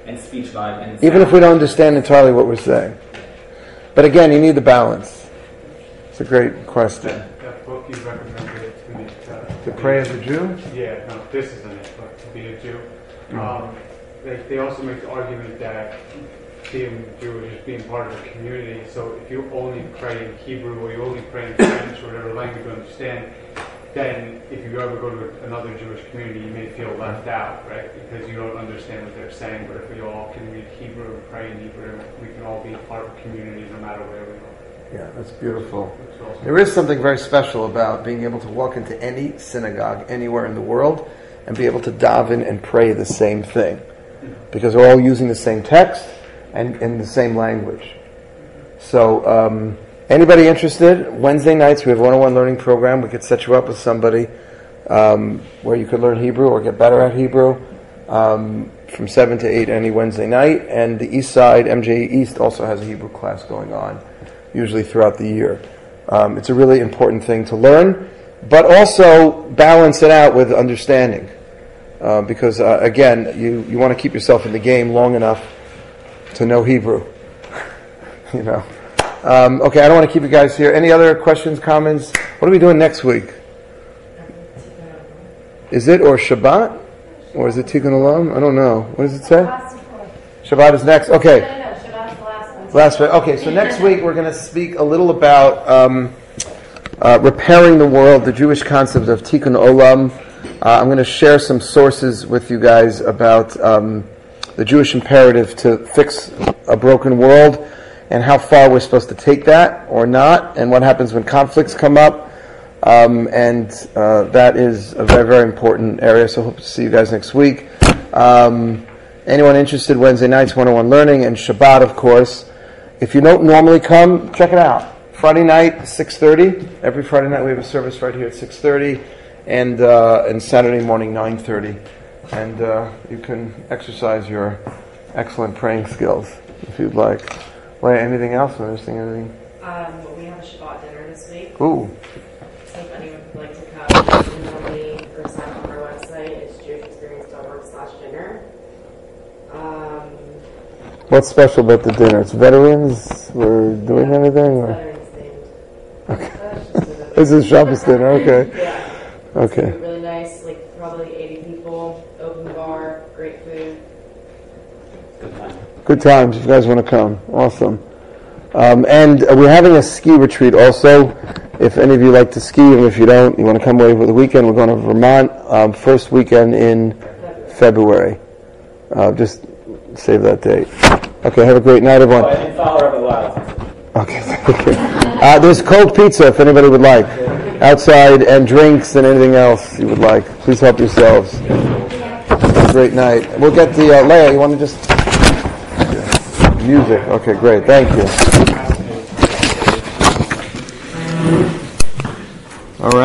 B: and speech vibe and
A: Even
B: sound.
A: if we don't understand entirely what we're saying. But again, you need the balance. It's a great question.
M: That, that book you recommended to me. Uh,
A: To pray as a Jew?
M: Yeah, no, this isn't it, but to be a Jew.
A: Mm.
M: Um, they, they also make the argument that being Jewish is being part of a community. So if you only pray in Hebrew or you only pray in French or whatever language you understand, then if you ever go to another Jewish community, you may feel left out, right? Because you don't understand what they're saying. But if we all can read Hebrew and pray in Hebrew, we can all be part of a community no matter where we are.
A: Yeah, that's beautiful. There is something very special about being able to walk into any synagogue anywhere in the world and be able to daven and pray the same thing. Because we're all using the same text and in the same language. So, um, anybody interested? Wednesday nights we have a one-on-one learning program. We could set you up with somebody um, where you could learn Hebrew or get better at Hebrew um, from seven to eight any Wednesday night. And the East Side, M J E East, also has a Hebrew class going on, usually throughout the year. Um, it's a really important thing to learn, but also balance it out with understanding. Uh, because, uh, again, you, you want to keep yourself in the game long enough to know Hebrew. you know. Um, okay, I don't want to keep you guys here. Any other questions, comments? What are we doing next week? Is it or Shabbat? Or is it Tikkun Olam? I don't know. What does it say? Shabbat is next. Okay.
F: No, no, no. Shabbat's the last one.
A: Last week. Okay, so next week we're going to speak a little about um, uh, repairing the world, the Jewish concept of Tikkun Olam. Uh, I'm going to share some sources with you guys about um, the Jewish imperative to fix a broken world and how far we're supposed to take that or not, and what happens when conflicts come up. Um, and uh, that is a very, very important area, so hope to see you guys next week. Um, anyone interested, Wednesday nights, one-on-one learning, and Shabbat, of course. If you don't normally come, check it out. Friday night, six thirty. Every Friday night we have a service right here at six thirty. And uh, and Saturday morning, nine thirty. And uh, you can exercise your excellent praying skills if you'd like. Leah, anything else? Am I missing anything?
N: Um, we have a Shabbat dinner this week.
A: Ooh.
N: So if anyone would like to come, email me or sign up on our website. It's jewishexperience.org slash dinner. Um,
A: What's special about the dinner? It's veterans? We're doing anything? Or?
N: Veterans themed.
A: Okay. This is Shabbos dinner, okay.
N: Yeah.
A: Okay.
N: It's really nice, like probably eighty people, open bar, great food.
A: Good times if you guys want to come. Awesome. Um, and uh, we're having a ski retreat also. If any of you like to ski, and if you don't, you want to come away for the weekend, we're going to Vermont, um, first weekend in February. Uh, just save that date. Okay, have a great night, everyone.
B: Oh, I didn't follow her wild.
A: Okay, thank you. Uh, there's cold pizza if anybody would like. Outside, and drinks and anything else you would like. Please help yourselves. Have a great night. We'll get the, uh, Leah, you want to just... Music. Okay, great. Thank you.